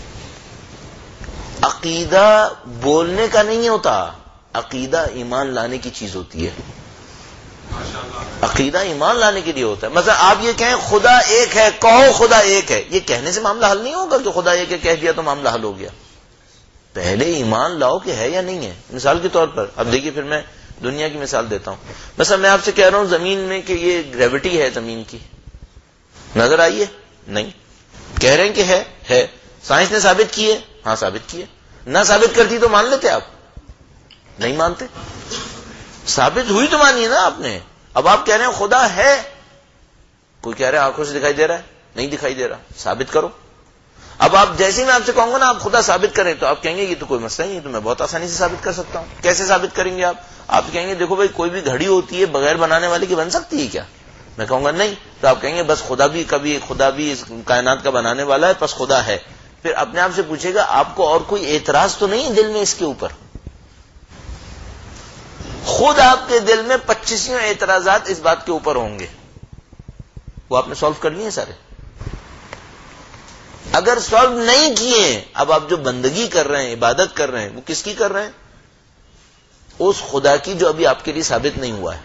عقیدہ بولنے کا نہیں ہوتا، عقیدہ ایمان لانے کی چیز ہوتی ہے. عقیدہ ایمان لانے کے لیے ہوتا ہے. مثلا آپ یہ کہیں خدا ایک ہے، کہو خدا ایک ہے، یہ کہنے سے معاملہ حل نہیں ہوگا کہ خدا ایک ہے کہہ دیا تو معاملہ حل ہو گیا. پہلے ایمان لاؤ کہ ہے یا نہیں ہے. مثال کے طور پر اب دیکھیے، پھر میں دنیا کی مثال دیتا ہوں. مثلا میں آپ سے کہہ رہا ہوں زمین میں کہ یہ گریوٹی ہے زمین کی، نظر آئی ہے؟ نہیں. کہہ رہے ہیں کہ ہے ہے سائنس نے ثابت کی ہے؟ ہاں ثابت کی ہے. نہ ثابت کرتی تو مان لیتے آپ؟ نہیں مانتے. ثابت ہوئی تو مانیے نا آپ نے. اب آپ کہہ رہے ہیں خدا ہے، کوئی کہہ رہے ہیں آنکھوں سے دکھائی دے رہا ہے؟ نہیں دکھائی دے رہا. ثابت کرو. اب آپ جیسے میں آپ سے کہوں گا نا آپ خدا ثابت کریں تو آپ کہیں گے یہ تو کوئی مسئلہ نہیں ہے، تو میں بہت آسانی سے ثابت کر سکتا ہوں. کیسے ثابت کریں گے آپ؟ آپ کہیں گے دیکھو بھائی کوئی بھی گھڑی ہوتی ہے بغیر بنانے والے کی بن سکتی ہے کیا؟ میں کہوں گا نہیں. تو آپ کہیں گے بس خدا بھی کبھی خدا بھی اس کائنات کا بنانے والا ہے، بس خدا ہے. پھر اپنے آپ سے پوچھے گا آپ کو اور کوئی اعتراض تو نہیں ہے دل میں اس کے اوپر؟ خود آپ کے دل میں پچیسوں اعتراضات اس بات کے اوپر ہوں گے. وہ آپ نے سالو کر لیے سارے؟ اگر سالو نہیں کیے، اب آپ جو بندگی کر رہے ہیں، عبادت کر رہے ہیں، وہ کس کی کر رہے ہیں؟ اس خدا کی جو ابھی آپ کے لیے ثابت نہیں ہوا ہے.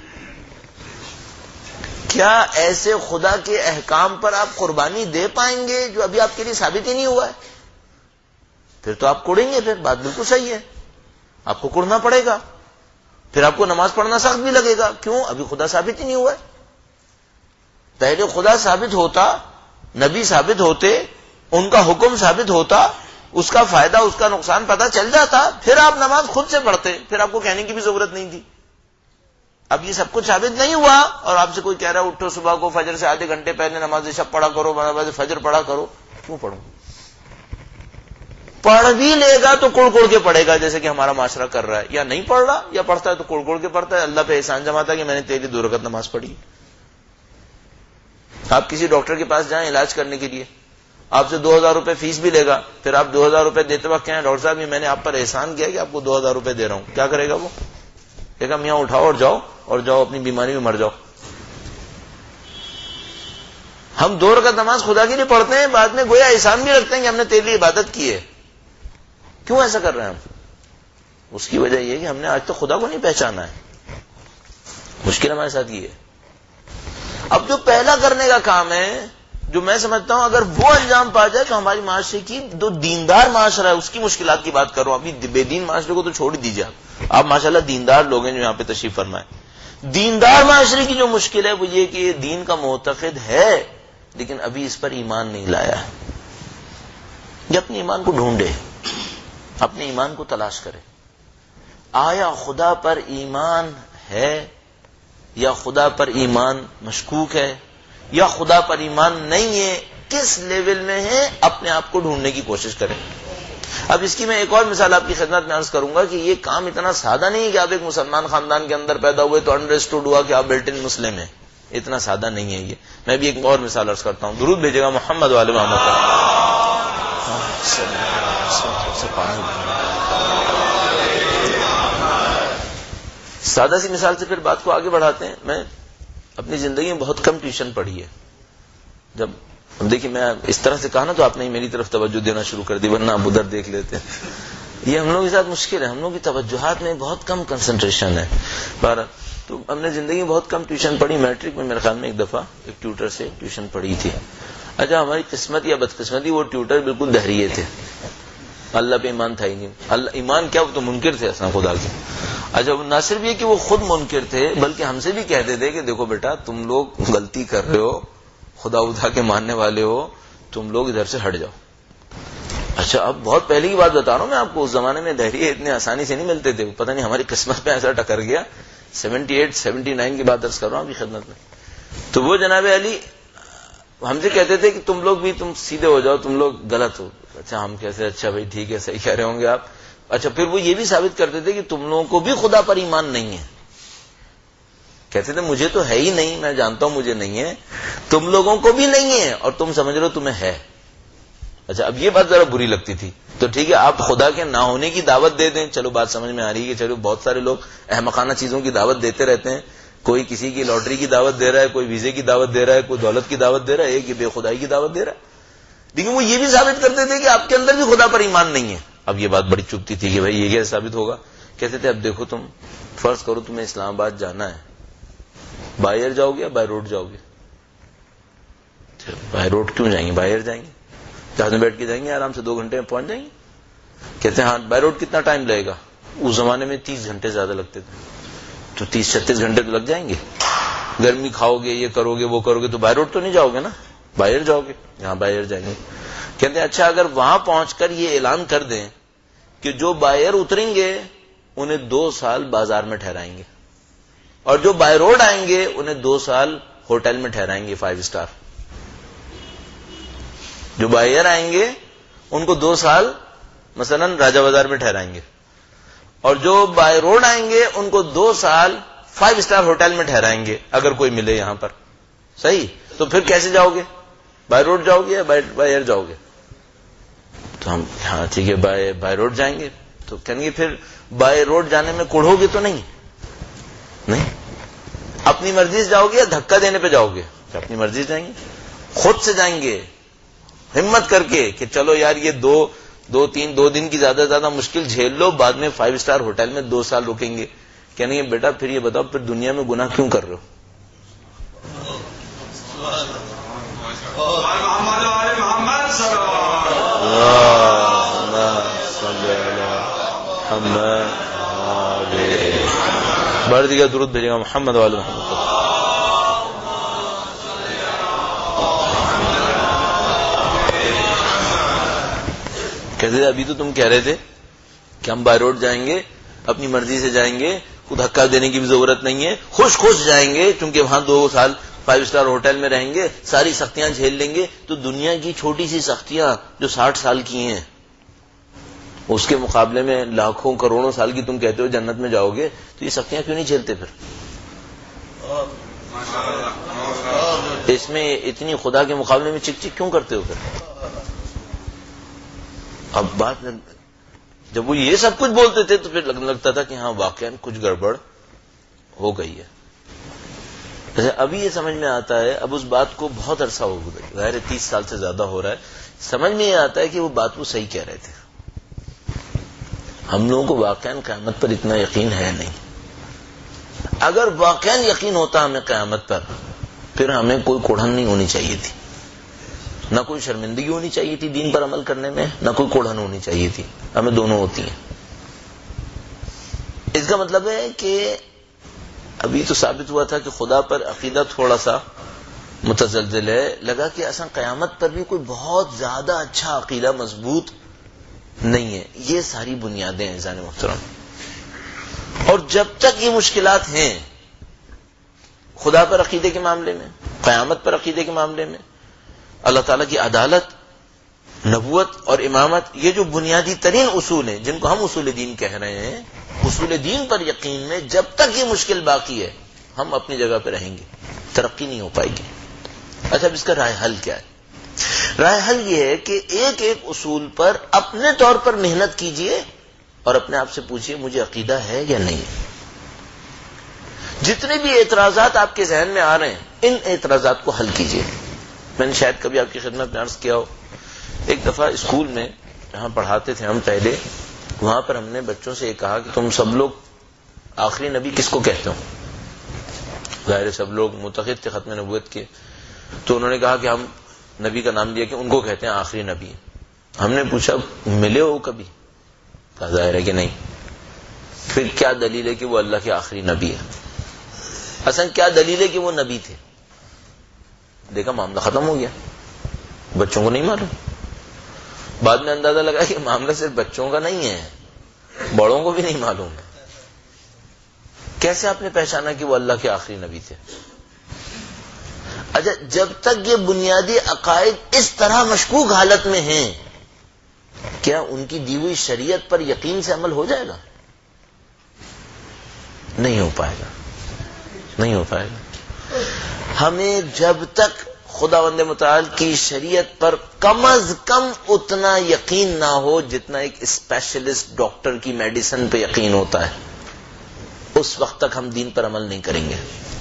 کیا ایسے خدا کے احکام پر آپ قربانی دے پائیں گے جو ابھی آپ کے لیے ثابت ہی نہیں ہوا ہے؟ پھر تو آپ کوڑیں گے. پھر بات بالکل صحیح ہے، آپ کو کوڑنا پڑے گا. پھر آپ کو نماز پڑھنا سخت بھی لگے گا. کیوں؟ ابھی خدا ثابت ہی نہیں ہوا ہے. پہلے خدا ثابت ہوتا، نبی ثابت ہوتے، ان کا حکم ثابت ہوتا، اس کا فائدہ اس کا نقصان پتہ چل جاتا، پھر آپ نماز خود سے پڑھتے، پھر آپ کو کہنے کی بھی ضرورت نہیں تھی. اب یہ سب کچھ ثابت نہیں ہوا اور آپ سے کوئی کہہ رہا ہے اٹھو صبح کو فجر سے آدھے گھنٹے پہلے نماز عشاء پڑھا کرو، نماز فجر پڑھا کرو. کیوں پڑھوں؟ پڑھ بھی لے گا تو کڑ کڑ کے پڑھے گا جیسے کہ ہمارا معاشرہ کر رہا ہے، یا نہیں پڑھ رہا یا پڑھتا ہے تو کڑ کڑ کے پڑھتا ہے. اللہ پہ احسان جماتا ہے کہ میں نے تیری دو رکعت نماز پڑھی. آپ کسی ڈاکٹر کے پاس جائیں علاج کرنے کے لیے، آپ سے دو ہزار روپے فیس بھی لے گا، پھر آپ دو ہزار روپے دیتے وقت کہیں ڈاکٹر صاحب یہ میں نے آپ پر احسان کیا کہ آپ کو دو ہزار روپے دے رہا ہوں. کیا کرے گا وہ؟ کہے گا میاں اٹھاؤ اور جاؤ اور جاؤ اپنی بیماری میں مر جاؤ. ہم دو رکعت نماز خدا کے لیے پڑھتے ہیں، بعد میں گویا احسان بھی رکھتے ہیں کہ ہم نے تیرے لیے عبادت کی ہے. کیوں ایسا کر رہے ہیں ہم؟ اس کی وجہ یہ ہے کہ ہم نے آج تک خدا کو نہیں پہچانا ہے. مشکل ہمارے ساتھ یہ ہے. اب جو پہلا کرنے کا کام ہے، جو میں سمجھتا ہوں اگر وہ انجام پا جائے تو ہماری معاشرے کی جو دیندار معاشرہ ہے اس کی مشکلات کی بات کر رہا ہوں. ابھی بے دین معاشرے کو تو چھوڑ ہی دیجیے. آپ ماشاءاللہ دیندار لوگ ہیں جو یہاں پہ تشریف فرمائیں. دیندار معاشرے کی جو مشکل ہے وہ یہ کہ یہ دین کا معتقد ہے لیکن ابھی اس پر ایمان نہیں لایا ہے. یہ اپنے ایمان کو ڈھونڈے، اپنے ایمان کو تلاش کرے. آیا خدا پر ایمان ہے یا خدا پر ایمان مشکوک ہے یا خدا پر ایمان نہیں ہے؟ کس لیول میں ہے اپنے آپ کو ڈھونڈنے کی کوشش کریں. اب اس کی میں ایک اور مثال آپ کی خدمت میں عرض کروں گا کہ یہ کام اتنا سادہ نہیں ہے کہ آپ ایک مسلمان خاندان کے اندر پیدا ہوئے تو انڈرسٹوڈ ہوا کہ آپ بلٹ ان مسلم ہیں. اتنا سادہ نہیں ہے یہ. میں بھی ایک اور مثال عرض کرتا ہوں. درود بھیجے گا محمد والے محمد پر. سادہ سی مثال سے پھر بات کو آگے بڑھاتے ہیں. میں اپنی زندگی میں بہت کم ٹیوشن پڑھی ہے. جب دیکھیے میں اس طرح سے کہا نا تو آپ نے میری طرف توجہ دینا شروع کر دی، ورنہ آپ ادھر دیکھ لیتے ہیں. یہ ہم لوگوں کے ساتھ مشکل ہے، ہم لوگوں کی توجہات میں بہت کم کنسنٹریشن ہے. بارہ تو ہم نے زندگی میں بہت کم ٹیوشن پڑھی. میٹرک میں میرے خیال میں ایک دفعہ ایک ٹیوٹر سے ٹیوشن پڑھی تھی. اچھا ہماری قسمت یا بدقسمتی وہ ٹیوٹر بالکل دہریے تھے، اللہ پہ ایمان تھا ہی نہیں. اللہ ایمان کیا، وہ تو منکر تھے اصلا خدا کے. اچھا نہ صرف یہ کہ وہ خود منکر تھے بلکہ ہم سے بھی کہتے تھے کہ دیکھو بیٹا تم لوگ غلطی کر رہے ہو، خدا خدا کے ماننے والے ہو، تم لوگ ادھر سے ہٹ جاؤ. اچھا اب بہت پہلے کی بات بتا رہا ہوں میں آپ کو. اس زمانے میں دہریے اتنے آسانی سے نہیں ملتے تھے. پتہ نہیں ہماری قسمت پہ ایسا ٹکر گیا. سیونٹی ایٹ سیونٹی نائن کی بات عرض کر رہا ہوں ابھی خدمت میں. تو وہ جناب علی ہم سے کہتے تھے کہ تم لوگ بھی تم سیدھے ہو جاؤ، تم لوگ غلط ہو. اچھا ہم کیسے؟ اچھا بھائی ٹھیک ہے صحیح کہہ رہے ہوں گے آپ. اچھا پھر وہ یہ بھی ثابت کرتے تھے کہ تم لوگوں کو بھی خدا پر ایمان نہیں ہے. کہتے تھے مجھے تو ہے ہی نہیں, میں جانتا ہوں مجھے نہیں ہے, تم لوگوں کو بھی نہیں ہے اور تم سمجھ رہے ہو تمہیں ہے. اچھا اب یہ بات ذرا بری لگتی تھی. تو ٹھیک ہے آپ خدا کے نہ ہونے کی دعوت دے دیں, چلو بات سمجھ میں آ رہی ہے کہ چلو بہت سارے لوگ احمقانہ چیزوں کی دعوت دیتے رہتے ہیں, کوئی کسی کی لاٹری کی دعوت دے رہا ہے, کوئی ویزے کی دعوت دے رہا ہے, کوئی دولت کی دعوت دے رہا ہے, ایک یہ بے خدائی کی دعوت دے رہا ہے. لیکن وہ یہ بھی ثابت کرتے تھے کہ آپ کے اندر بھی خدا پر ایمان نہیں ہے. اب یہ بات بڑی چبھتی تھی کہ بھائی یہ کیا ثابت ہوگا. کہتے تھے اب دیکھو تم فرض کرو تمہیں اسلام آباد جانا ہے, بائی ایئر جاؤ گے یا بائی روڈ جاؤ گے؟ بائی روڈ کیوں جائیں گے, بائی ایئر جائیں گے, جہاز میں بیٹھ کے جائیں گے, آرام سے دو گھنٹے میں پہنچ جائیں گے. کہتے ہیں ہاں بائی روڈ کتنا ٹائم لگے گا؟ اس زمانے میں تیس گھنٹے زیادہ لگتے تھے, تو تیس چھتیس گھنٹے تو لگ جائیں گے. گرمی کھاؤ گے, یہ کرو گے, وہ کرو گے, تو بائی روڈ تو نہیں جاؤ گے نا, بائی ایئر جاؤ گے. یہاں بائی ایئر جائیں گے. کہتے ہیں اچھا اگر وہاں پہنچ کر یہ اعلان کر دیں کہ جو بائی ایئر اتریں گے انہیں دو سال بازار میں ٹھہرائیں گے, اور جو بائی روڈ آئیں گے انہیں دو سال ہوٹل میں ٹھہرائیں گے فائیو اسٹار. جو بائی ایئر آئیں گے ان کو دو سال مثلا راجہ بازار میں ٹھہرائیں گے, اور جو بائی روڈ آئیں گے ان کو دو سال فائیو اسٹار ہوٹل میں ٹھہرائیں گے اگر کوئی ملے یہاں پر. صحیح, تو پھر کیسے جاؤ گے, بائی روڈ جاؤ گے یا بائی ایئر جاؤ گے؟ تو ہم ہاں ٹھیک ہے بائی بائی روڈ جائیں گے. تو کہیں گے پھر بائی روڈ جانے میں کوڑھو گے تو نہیں؟ نہیں. اپنی مرضی سے جاؤ گے یا دھکا دینے پہ جاؤ گے؟ اپنی مرضی سے جائیں گے, خود سے جائیں گے, ہمت کر کے کہ چلو یار یہ دو دو تین دو دن کی زیادہ سے زیادہ مشکل جھیل لو, بعد میں فائیو اسٹار ہوٹل میں دو سال رکیں گے. کہنے گے بیٹا پھر یہ بتاؤ پھر دنیا میں گناہ کیوں کر رہے ہو؟ بڑھ دیگا درود بھیجے گا محمد والے محمد. کہتے تھے ابھی تو تم کہہ رہے تھے کہ ہم بائی روڈ جائیں گے, اپنی مرضی سے جائیں گے, کوئی دھکا دینے کی بھی ضرورت نہیں ہے, خوش خوش جائیں گے کیونکہ وہاں دو سال فائیو اسٹار ہوٹل میں رہیں گے, ساری سختیاں جھیل لیں گے. تو دنیا کی چھوٹی سی سختیاں جو ساٹھ سال کی ہیں اس کے مقابلے میں لاکھوں کروڑوں سال کی تم کہتے ہو جنت میں جاؤ گے, تو یہ سختیاں کیوں نہیں جھیلتے پھر؟ اس میں اتنی خدا کے مقابلے میں چک چک کیوں کرتے ہو پھر؟ اب بات جب وہ یہ سب کچھ بولتے تھے تو پھر لگنے لگتا تھا کہ ہاں واقعا کچھ گڑبڑ ہو گئی ہے. جیسے ابھی یہ سمجھ میں آتا ہے, اب اس بات کو بہت عرصہ ہو گیا, ظاہر تیس سال سے زیادہ ہو رہا ہے, سمجھ میں یہ آتا ہے کہ وہ بات وہ صحیح کہہ رہے تھے. ہم لوگوں کو واقعا قیامت پر اتنا یقین ہے نہیں. اگر واقعا یقین ہوتا ہمیں قیامت پر, پھر ہمیں کوئی کوڑھن نہیں ہونی چاہیے تھی, نہ کوئی شرمندگی ہونی چاہیے تھی دین پر عمل کرنے میں, نہ کوئی کوڑھن ہونی چاہیے تھی. ہمیں دونوں ہوتی ہیں. اس کا مطلب ہے کہ ابھی تو ثابت ہوا تھا کہ خدا پر عقیدہ تھوڑا سا متزلزل ہے, لگا کہ اصلا قیامت پر بھی کوئی بہت زیادہ اچھا عقیدہ مضبوط نہیں ہے. یہ ساری بنیادیں ہیں عزیزان محترم, اور جب تک یہ مشکلات ہیں خدا پر عقیدے کے معاملے میں, قیامت پر عقیدے کے معاملے میں, اللہ تعالیٰ کی عدالت, نبوت اور امامت, یہ جو بنیادی ترین اصول ہیں جن کو ہم اصول دین کہہ رہے ہیں, اصول دین پر یقین میں جب تک یہ مشکل باقی ہے ہم اپنی جگہ پہ رہیں گے, ترقی نہیں ہو پائے گی. اچھا اب اس کا رائے حل کیا ہے؟ رائے حل یہ ہے کہ ایک ایک اصول پر اپنے طور پر محنت کیجئے اور اپنے آپ سے پوچھئے مجھے عقیدہ ہے یا نہیں. جتنے بھی اعتراضات آپ کے ذہن میں آ رہے ہیں ان اعتراضات کو حل کیجئے. میں نے شاید کبھی آپ کی خدمت میں عرض کیا ہو, ایک دفعہ اسکول میں جہاں پڑھاتے تھے ہم پہلے, وہاں پر ہم نے بچوں سے یہ کہا کہ تم سب لوگ آخری نبی کس کو کہتے ہو؟ ظاہر سب لوگ معتقد تھے ختم نبوت کے, تو انہوں نے کہا کہ ہم نبی کا نام لیا کہ ان کو کہتے ہیں آخری نبی. ہم نے پوچھا ملے ہو کبھی؟ کہا ظاہر ہے کہ نہیں. پھر کیا دلیل ہے کہ وہ اللہ کے آخری نبی ہے؟ اصل کیا دلیل ہے کہ وہ نبی تھے؟ دیکھا معاملہ ختم ہو گیا. بچوں کو نہیں معلوم. بعد میں اندازہ لگا کہ معاملہ صرف بچوں کا نہیں ہے, بڑوں کو بھی نہیں معلوم ہے. کیسے آپ نے پہچانا کہ وہ اللہ کے آخری نبی تھے؟ اچھا جب تک یہ بنیادی عقائد اس طرح مشکوک حالت میں ہیں کیا ان کی دی ہوئی شریعت پر یقین سے عمل ہو جائے گا؟ نہیں ہو پائے گا، نہیں ہو پائے گا. ہمیں جب تک خداوند متعال کی شریعت پر کم از کم اتنا یقین نہ ہو جتنا ایک اسپیشلسٹ ڈاکٹر کی میڈیسن پہ یقین ہوتا ہے، اس وقت تک ہم دین پر عمل نہیں کریں گے.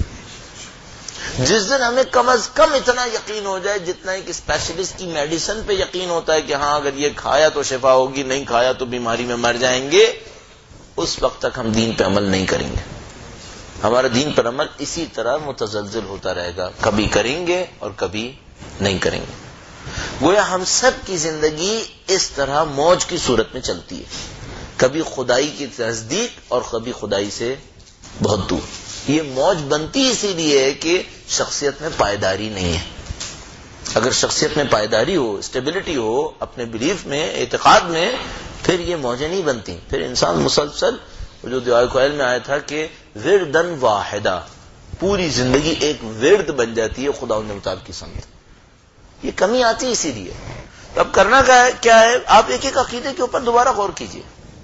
جس دن ہمیں کم از کم اتنا یقین ہو جائے جتنا ایک اسپیشلسٹ کی میڈیسن پہ یقین ہوتا ہے کہ ہاں اگر یہ کھایا تو شفا ہوگی، نہیں کھایا تو بیماری میں مر جائیں گے، اس وقت تک ہم دین پہ عمل نہیں کریں گے. ہمارا دین پر عمل اسی طرح متزلزل ہوتا رہے گا، کبھی کریں گے اور کبھی نہیں کریں گے. گویا ہم سب کی زندگی اس طرح موج کی صورت میں چلتی ہے، کبھی خدائی کی نزدیک اور کبھی خدائی سے بہت دور. یہ موج بنتی اسی لیے ہے کہ شخصیت میں پائیداری نہیں ہے. اگر شخصیت میں پائیداری ہو، اسٹیبلٹی ہو اپنے بلیف میں، اعتقاد میں، پھر یہ موجیں نہیں بنتی. پھر انسان مسلسل، جو دعائے کوئل میں آیا تھا کہ وردن واحدہ، پوری زندگی ایک ورد بن جاتی ہے خدا ان متعال کی سمت. یہ کمی آتی اسی لیے. اب کرنا کیا ہے؟ آپ ایک ایک عقیدے کے اوپر دوبارہ غور کیجئے،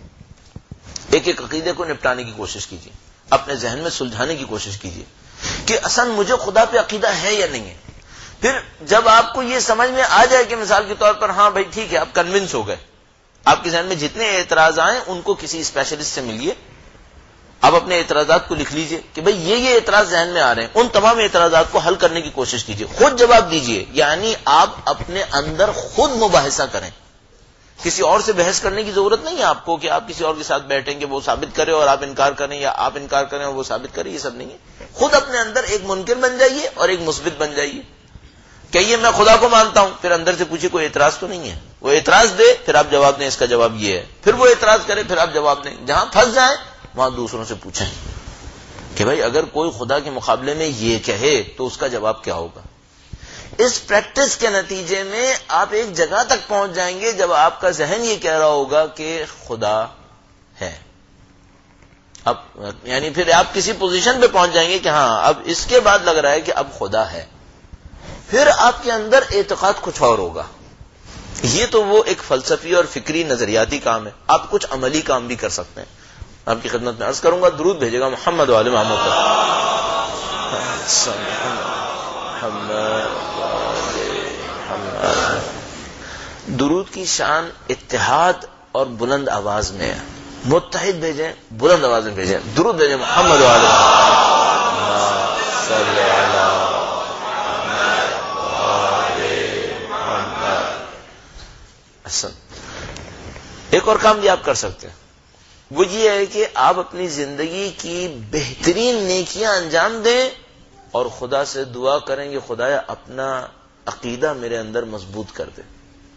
ایک ایک عقیدے کو نپٹانے کی کوشش کیجئے، اپنے ذہن میں سلجھانے کی کوشش کیجئے کہ اصل مجھے خدا پہ عقیدہ ہے یا نہیں ہے. پھر جب آپ کو یہ سمجھ میں آ جائے کہ مثال کے طور پر ہاں بھائی ٹھیک ہے، آپ کنونس ہو گئے، آپ کے ذہن میں جتنے اعتراض آئیں ان کو کسی اسپیشلسٹ سے ملیے، آپ اپنے اعتراضات کو لکھ لیجئے کہ بھئی یہ یہ اعتراض ذہن میں آ رہے ہیں، ان تمام اعتراضات کو حل کرنے کی کوشش کیجئے، خود جواب دیجئے. یعنی آپ اپنے اندر خود مباحثہ کریں، کسی اور سے بحث کرنے کی ضرورت نہیں ہے آپ کو کہ آپ کسی اور کے ساتھ بیٹھیں کہ وہ ثابت کرے اور آپ انکار کریں، یا آپ انکار کریں اور وہ ثابت کرے. یہ سب نہیں ہے. خود اپنے اندر ایک منکر بن جائیے اور ایک مثبت بن جائیے. کہیے میں خدا کو مانتا ہوں، پھر اندر سے پوچھیے کوئی اعتراض تو نہیں ہے، وہ اعتراض دے پھر آپ جواب دیں اس کا جواب یہ ہے، پھر وہ اعتراض کرے پھر آپ جواب دیں. جہاں پھنس جائیں وہاں دوسروں سے پوچھیں کہ بھائی اگر کوئی خدا کے مقابلے میں یہ کہے تو اس کا جواب کیا ہوگا. اس پریکٹس کے نتیجے میں آپ ایک جگہ تک پہنچ جائیں گے جب آپ کا ذہن یہ کہہ رہا ہوگا کہ خدا ہے. اب یعنی پھر آپ کسی پوزیشن پہ پہنچ جائیں گے کہ ہاں اب اس کے بعد لگ رہا ہے کہ اب خدا ہے. پھر آپ کے اندر اعتقاد کچھ اور ہوگا. یہ تو وہ ایک فلسفی اور فکری نظریاتی کام ہے. آپ کچھ عملی کام بھی کر سکتے ہیں. آپ کی خدمت میں عرض کروں گا، درود بھیجے گا محمد وعلی محمد پر. درود کی شان اتحاد اور بلند آواز میں ہے. متحد بھیجیں، بلند آواز میں بھیجیں. درود بھیجیں محمد وعلی محمد. ایک اور کام بھی آپ کر سکتے ہیں، وہ یہ ہے کہ آپ اپنی زندگی کی بہترین نیکیاں انجام دیں اور خدا سے دعا کریں کہ خدایا اپنا عقیدہ میرے اندر مضبوط کر دے.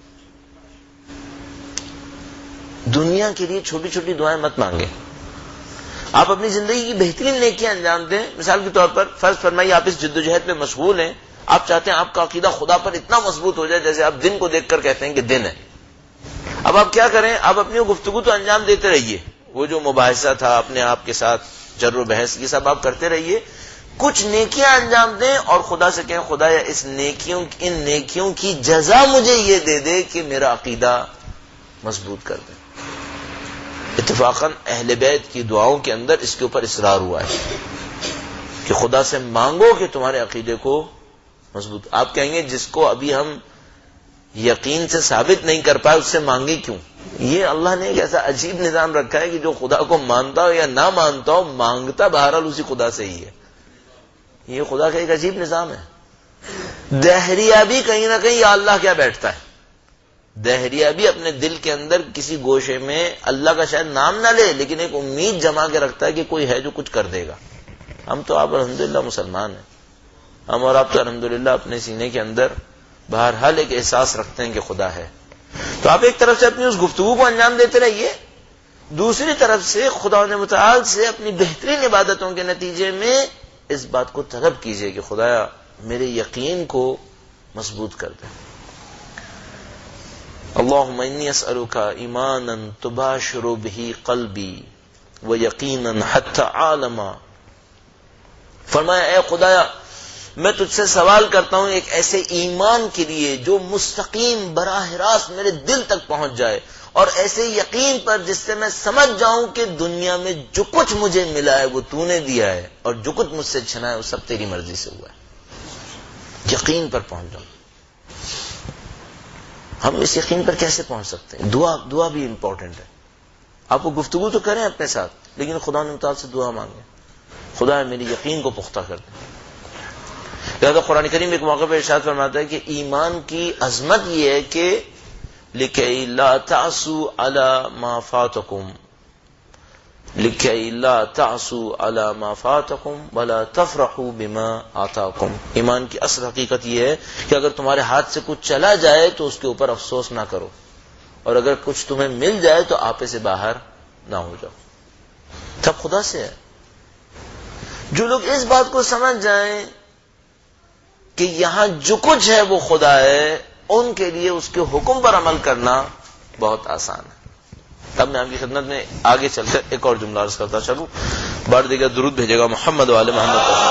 دنیا کے لیے چھوٹی چھوٹی دعائیں مت مانگیں. آپ اپنی زندگی کی بہترین نیکیاں انجام دیں. مثال کے طور پر فرض فرمائیے آپ اس جد و جہد میں مشغول ہیں، آپ چاہتے ہیں آپ کا عقیدہ خدا پر اتنا مضبوط ہو جائے جیسے آپ دن کو دیکھ کر کہتے ہیں کہ دن ہے. اب آپ کیا کریں؟ آپ اپنی گفتگو تو انجام دیتے رہیے، وہ جو مباحثہ تھا اپنے آپ کے ساتھ، جر و بحث، یہ سب آپ کرتے رہیے. کچھ نیکیاں انجام دیں اور خدا سے کہیں خدا یا اس نیکیوں ان نیکیوں کی جزا مجھے یہ دے دے کہ میرا عقیدہ مضبوط کر دے. اتفاقاً اہل بیت کی دعاؤں کے اندر اس کے اوپر اصرار ہوا ہے کہ خدا سے مانگو کہ تمہارے عقیدے کو مضبوط. آپ کہیں گے جس کو ابھی ہم یقین سے ثابت نہیں کر پائے اس سے مانگے کیوں؟ یہ اللہ نے ایک ایسا عجیب نظام رکھا ہے کہ جو خدا کو مانتا ہو یا نہ مانتا ہو، مانگتا بہرحال اسی خدا سے ہی ہے. یہ خدا کا ایک عجیب نظام ہے. دہریہ بھی کہیں نہ کہیں یا اللہ کیا بیٹھتا ہے. دہریہ بھی اپنے دل کے اندر کسی گوشے میں اللہ کا شاید نام نہ لے لیکن ایک امید جما کے رکھتا ہے کہ کوئی ہے جو کچھ کر دے گا. ہم تو آپ الحمدللہ مسلمان ہیں، ہم اور آپ تو الحمدللہ اپنے سینے کے اندر بہرحال ایک احساس رکھتے ہیں کہ خدا ہے. تو آپ ایک طرف سے اپنی اس گفتگو کو انجام دیتے رہیے، دوسری طرف سے خدا متعال سے اپنی بہترین عبادتوں کے نتیجے میں اس بات کو طلب کیجئے کہ خدایا میرے یقین کو مضبوط کر دے. اللہم انی اسألک ایمانا تباشر به قلبی و یقینا حتی عالما. فرمایا اے خدایا میں تجھ سے سوال کرتا ہوں ایک ایسے ایمان کے لیے جو مستقیم براہ راست میرے دل تک پہنچ جائے، اور ایسے یقین پر جس سے میں سمجھ جاؤں کہ دنیا میں جو کچھ مجھے ملا ہے وہ تو نے دیا ہے، اور جو کچھ مجھ سے چھنا ہے وہ سب تیری مرضی سے ہوا ہے. یقین پر پہنچ جاؤں. ہم اس یقین پر کیسے پہنچ سکتے ہیں؟ دعا دعا بھی امپورٹنٹ ہے. آپ کو گفتگو تو کریں اپنے ساتھ، لیکن خدا نے تعالیٰ سے دعا مانگے، خدا میری یقین کو پختہ کر دے. لہذا قرآن کریم ایک موقع پہ ارشاد فرماتا ہے کہ ایمان کی عظمت یہ ہے کہ لِكَيْ لَا تَعْسُوا عَلَى مَا فَاتَكُمْ لِكَيْ لَا تَعْسُوا عَلَى مَا فَاتَكُمْ وَلَا تَفْرَحُوا بِمَا آتَاكُمْ. ایمان کی اصل حقیقت یہ ہے کہ اگر تمہارے ہاتھ سے کچھ چلا جائے تو اس کے اوپر افسوس نہ کرو، اور اگر کچھ تمہیں مل جائے تو آپے سے باہر نہ ہو جاؤ. سب خدا سے ہے. جو لوگ اس بات کو سمجھ جائیں کہ یہاں جو کچھ ہے وہ خدا ہے، ان کے لیے اس کے حکم پر عمل کرنا بہت آسان ہے. اب میں آپ کی خدمت میں آگے چل کر ایک اور جملہ عرض کرتا چلوں. بار دیگر درود بھیجے گا محمد والے محمد پر.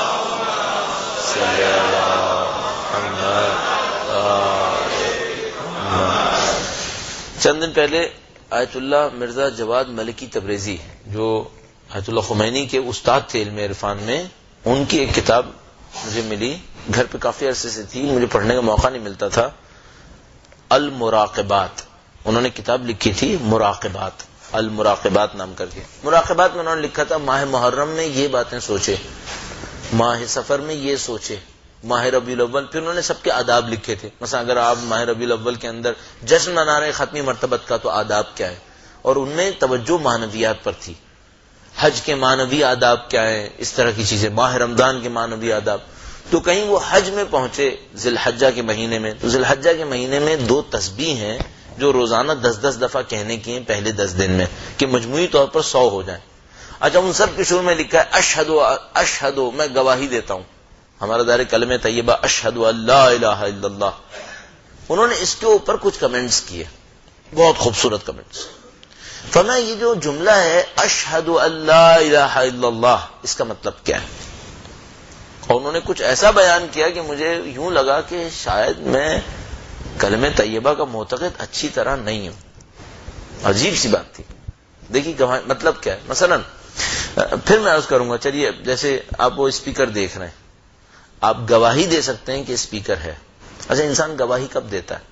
چند دن پہلے آیت اللہ مرزا جواد ملکی تبریزی، جو آیت اللہ خمینی کے استاد تھے علم عرفان میں، ان کی ایک کتاب مجھے ملی. گھر پہ کافی عرصے سے تھی، مجھے پڑھنے کا موقع نہیں ملتا تھا. المراقبات، انہوں نے کتاب لکھی تھی مراقبات، المراقبات نام کر کے. مراقبات میں انہوں نے لکھا تھا ماہ محرم میں یہ باتیں سوچے، ماہ سفر میں یہ سوچے، ماہ ربیع الاول. پھر انہوں نے سب کے آداب لکھے تھے. مثلا اگر آپ ماہ ربیع الاول کے اندر جشن منا رہے ختمی مرتبت کا تو آداب کیا ہے، اور ان میں توجہ معنویات پر تھی. حج کے معنوی آداب کیا ہیں، اس طرح کی چیزیں. ماہ رمضان کے معنوی آداب. تو کہیں وہ حج میں پہنچے ذی الحجہ کے مہینے میں، تو ذی الحجہ کے مہینے میں دو تسبیح ہیں جو روزانہ دس دس دفعہ کہنے کی ہیں پہلے دس دن میں، کہ مجموعی طور پر سو ہو جائیں. اچھا، ان سب کے شروع میں لکھا ہے اشہد اشہد، میں گواہی دیتا ہوں. ہمارا دار کلمہ طیبہ اشہد ان لا الہ الا اللہ. انہوں نے اس کے اوپر کچھ کمنٹس کیے، بہت خوبصورت کمنٹس. فرمایا یہ جو جملہ ہے اشہد ان لا الہ الا اللہ، اس کا مطلب کیا ہے؟ اور انہوں نے کچھ ایسا بیان کیا کہ مجھے یوں لگا کہ شاید میں کلمہ طیبہ کا معتقد اچھی طرح نہیں ہوں. عجیب سی بات تھی. دیکھیے گواہی مطلب کیا ہے. مثلا پھر میں عرض کروں گا، چلیے جیسے آپ وہ اسپیکر دیکھ رہے ہیں، آپ گواہی دے سکتے ہیں کہ اسپیکر ہے. اچھا، انسان گواہی کب دیتا ہے؟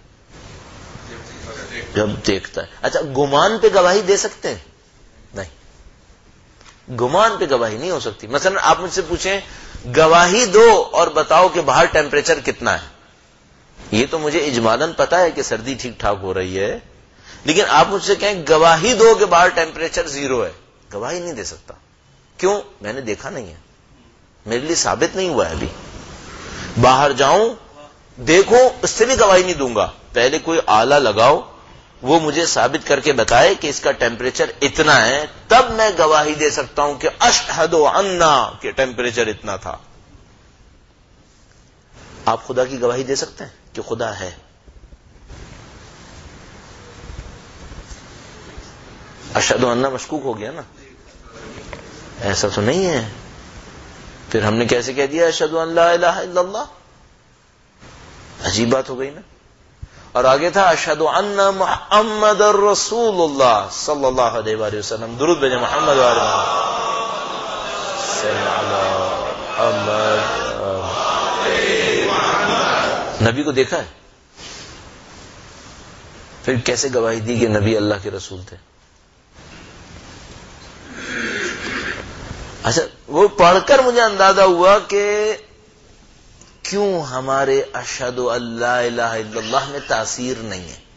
جب دیکھتا ہے. اچھا، گمان پہ گواہی دے سکتے ہیں؟ نہیں، گمان پہ گواہی نہیں ہو سکتی. مثلا آپ مجھ سے پوچھیں گواہی دو اور بتاؤ کہ باہر ٹیمپریچر کتنا ہے، یہ تو مجھے اجمالاً پتا ہے کہ سردی ٹھیک ٹھاک ہو رہی ہے، لیکن آپ مجھ سے کہیں گواہی دو کہ باہر ٹیمپریچر زیرو ہے، گواہی نہیں دے سکتا. کیوں؟ میں نے دیکھا نہیں ہے، میرے لیے ثابت نہیں ہوا ہے ابھی. باہر جاؤں دیکھو، اس سے بھی گواہی نہیں دوں گا. پہلے کوئی آلہ لگاؤ، وہ مجھے ثابت کر کے بتائے کہ اس کا ٹیمپریچر اتنا ہے، تب میں گواہی دے سکتا ہوں کہ اشہد انا کہ ٹیمپریچر اتنا تھا. آپ خدا کی گواہی دے سکتے ہیں کہ خدا ہے؟ اشہد انا مشکوک ہو گیا نا، ایسا تو نہیں ہے. پھر ہم نے کیسے کہہ دیا اشہد ان لا الہ الا اللہ؟ عجیب بات ہو گئی نا. اور آگے تھا اشہد ان محمد رسول اللہ صلی اللہ علیہ وآلہ وسلم. درود بھیجیں محمد وآلہ محمد. نبی کو دیکھا ہے؟ پھر کیسے گواہی دی کہ نبی اللہ کے رسول تھے؟ اچھا، وہ پڑھ کر مجھے اندازہ ہوا کہ کیوں ہمارے اشہد ان لا الہ الا اللہ میں تاثیر نہیں ہے،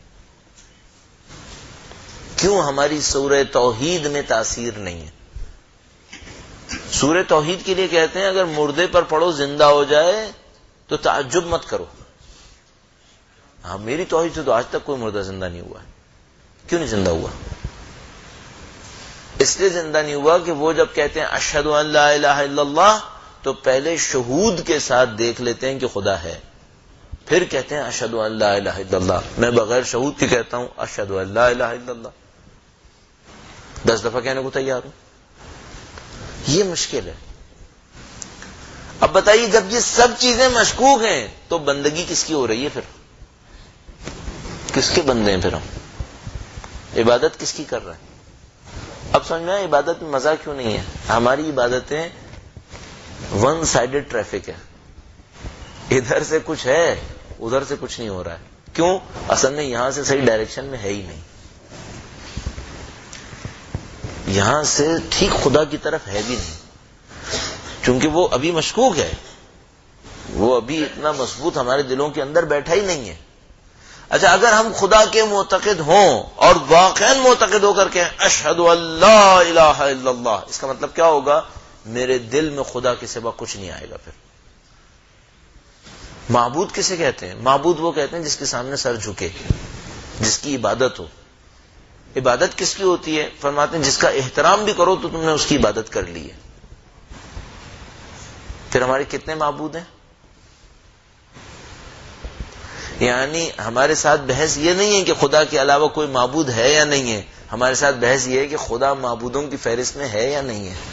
کیوں ہماری سورہ توحید میں تاثیر نہیں ہے. سورہ توحید کے لیے کہتے ہیں اگر مردے پر پڑھو زندہ ہو جائے تو تعجب مت کرو. ہاں، میری توحید سے تو آج تک کوئی مردہ زندہ نہیں ہوا ہے. کیوں نہیں زندہ ہوا؟ اس لیے زندہ نہیں ہوا کہ وہ جب کہتے ہیں اشہد ان لا الہ الا اللہ تو پہلے شہود کے ساتھ دیکھ لیتے ہیں کہ خدا ہے، پھر کہتے ہیں اشہد ان لا الہ الا اللہ. میں بغیر شہود کے کہتا ہوں اشہد ان لا الہ الا اللہ، دس دفعہ کہنے کو تیار ہوں. یہ مشکل ہے. اب بتائیے جب یہ سب چیزیں مشکوک ہیں تو بندگی کس کی ہو رہی ہے؟ پھر کس کے بندے ہیں؟ پھر ہم عبادت کس کی کر رہے ہیں؟ اب سمجھ میں عبادت میں مزہ کیوں نہیں ہے؟ ہماری عبادتیں ون سائیڈڈ ٹریفک ہے، ادھر سے کچھ ہے ادھر سے کچھ نہیں ہو رہا ہے. کیوں؟ اصل میں یہاں سے صحیح ڈائریکشن میں ہے ہی نہیں، یہاں سے ٹھیک خدا کی طرف ہے بھی نہیں، چونکہ وہ ابھی مشکوک ہے، وہ ابھی اتنا مضبوط ہمارے دلوں کے اندر بیٹھا ہی نہیں ہے. اچھا اگر ہم خدا کے معتقد ہوں اور واقعا معتقد ہو کر کے اشہد ان لا الہ الا اللہ، اس کا مطلب کیا ہوگا؟ میرے دل میں خدا کے سوا کچھ نہیں آئے گا. پھر معبود کسے کہتے ہیں؟ معبود وہ کہتے ہیں جس کے سامنے سر جھکے، جس کی عبادت ہو. عبادت کس کی ہوتی ہے؟ فرماتے ہیں جس کا احترام بھی کرو تو تم نے اس کی عبادت کر لی ہے. پھر ہمارے کتنے معبود ہیں؟ یعنی ہمارے ساتھ بحث یہ نہیں ہے کہ خدا کے علاوہ کوئی معبود ہے یا نہیں ہے، ہمارے ساتھ بحث یہ ہے کہ خدا معبودوں کی فہرست میں ہے یا نہیں ہے.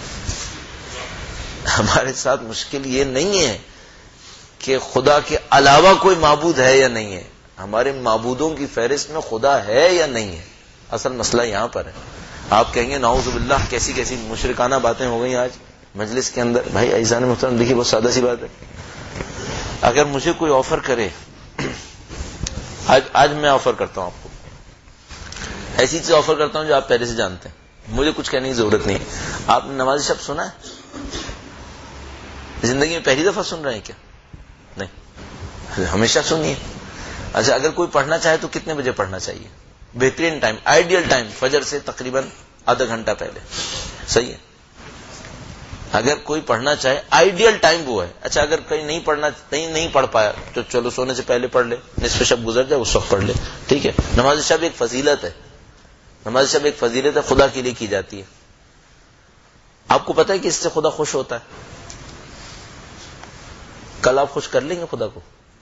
ہمارے ساتھ مشکل یہ نہیں ہے کہ خدا کے علاوہ کوئی معبود ہے یا نہیں ہے، ہمارے معبودوں کی فہرست میں خدا ہے یا نہیں ہے. اصل مسئلہ یہاں پر ہے. آپ کہیں گے نعوذ باللہ کیسی کیسی مشرکانہ باتیں ہو گئی آج مجلس کے اندر. بھائی عزیزان محترم دیکھیے بہت سادہ سی بات ہے. اگر مجھے کوئی آفر کرے، آج آج میں آفر کرتا ہوں آپ کو، ایسی چیز آفر کرتا ہوں جو آپ پہلے سے جانتے ہیں، مجھے کچھ کہنے کی ضرورت نہیں ہے. آپ نے نماز شب سنا ہے؟ زندگی میں پہلی دفعہ سن رہے ہیں کیا؟ نہیں، ہمیشہ سنیے. اچھا اگر کوئی پڑھنا چاہے تو کتنے بجے پڑھنا چاہیے؟ بہترین ٹائم، آئیڈیل ٹائم فجر سے تقریباً آدھا گھنٹہ پہلے. صحیح ہے؟ اگر کوئی پڑھنا چاہے آئیڈیل ٹائم وہ ہے. اچھا اگر کہیں نہیں پڑھنا نہیں نہیں پڑھ پایا تو چلو سونے سے پہلے پڑھ لے، نصف شب گزر جائے اس وقت پڑھ لے، ٹھیک ہے. نماز شب ایک فضیلت ہے، نماز شب ایک فضیلت ہے، خدا کے لیے کی جاتی ہے. آپ کو پتا ہے کہ اس سے خدا خوش ہوتا ہے. کل آپ خوش کر لیں گے خدا کو؟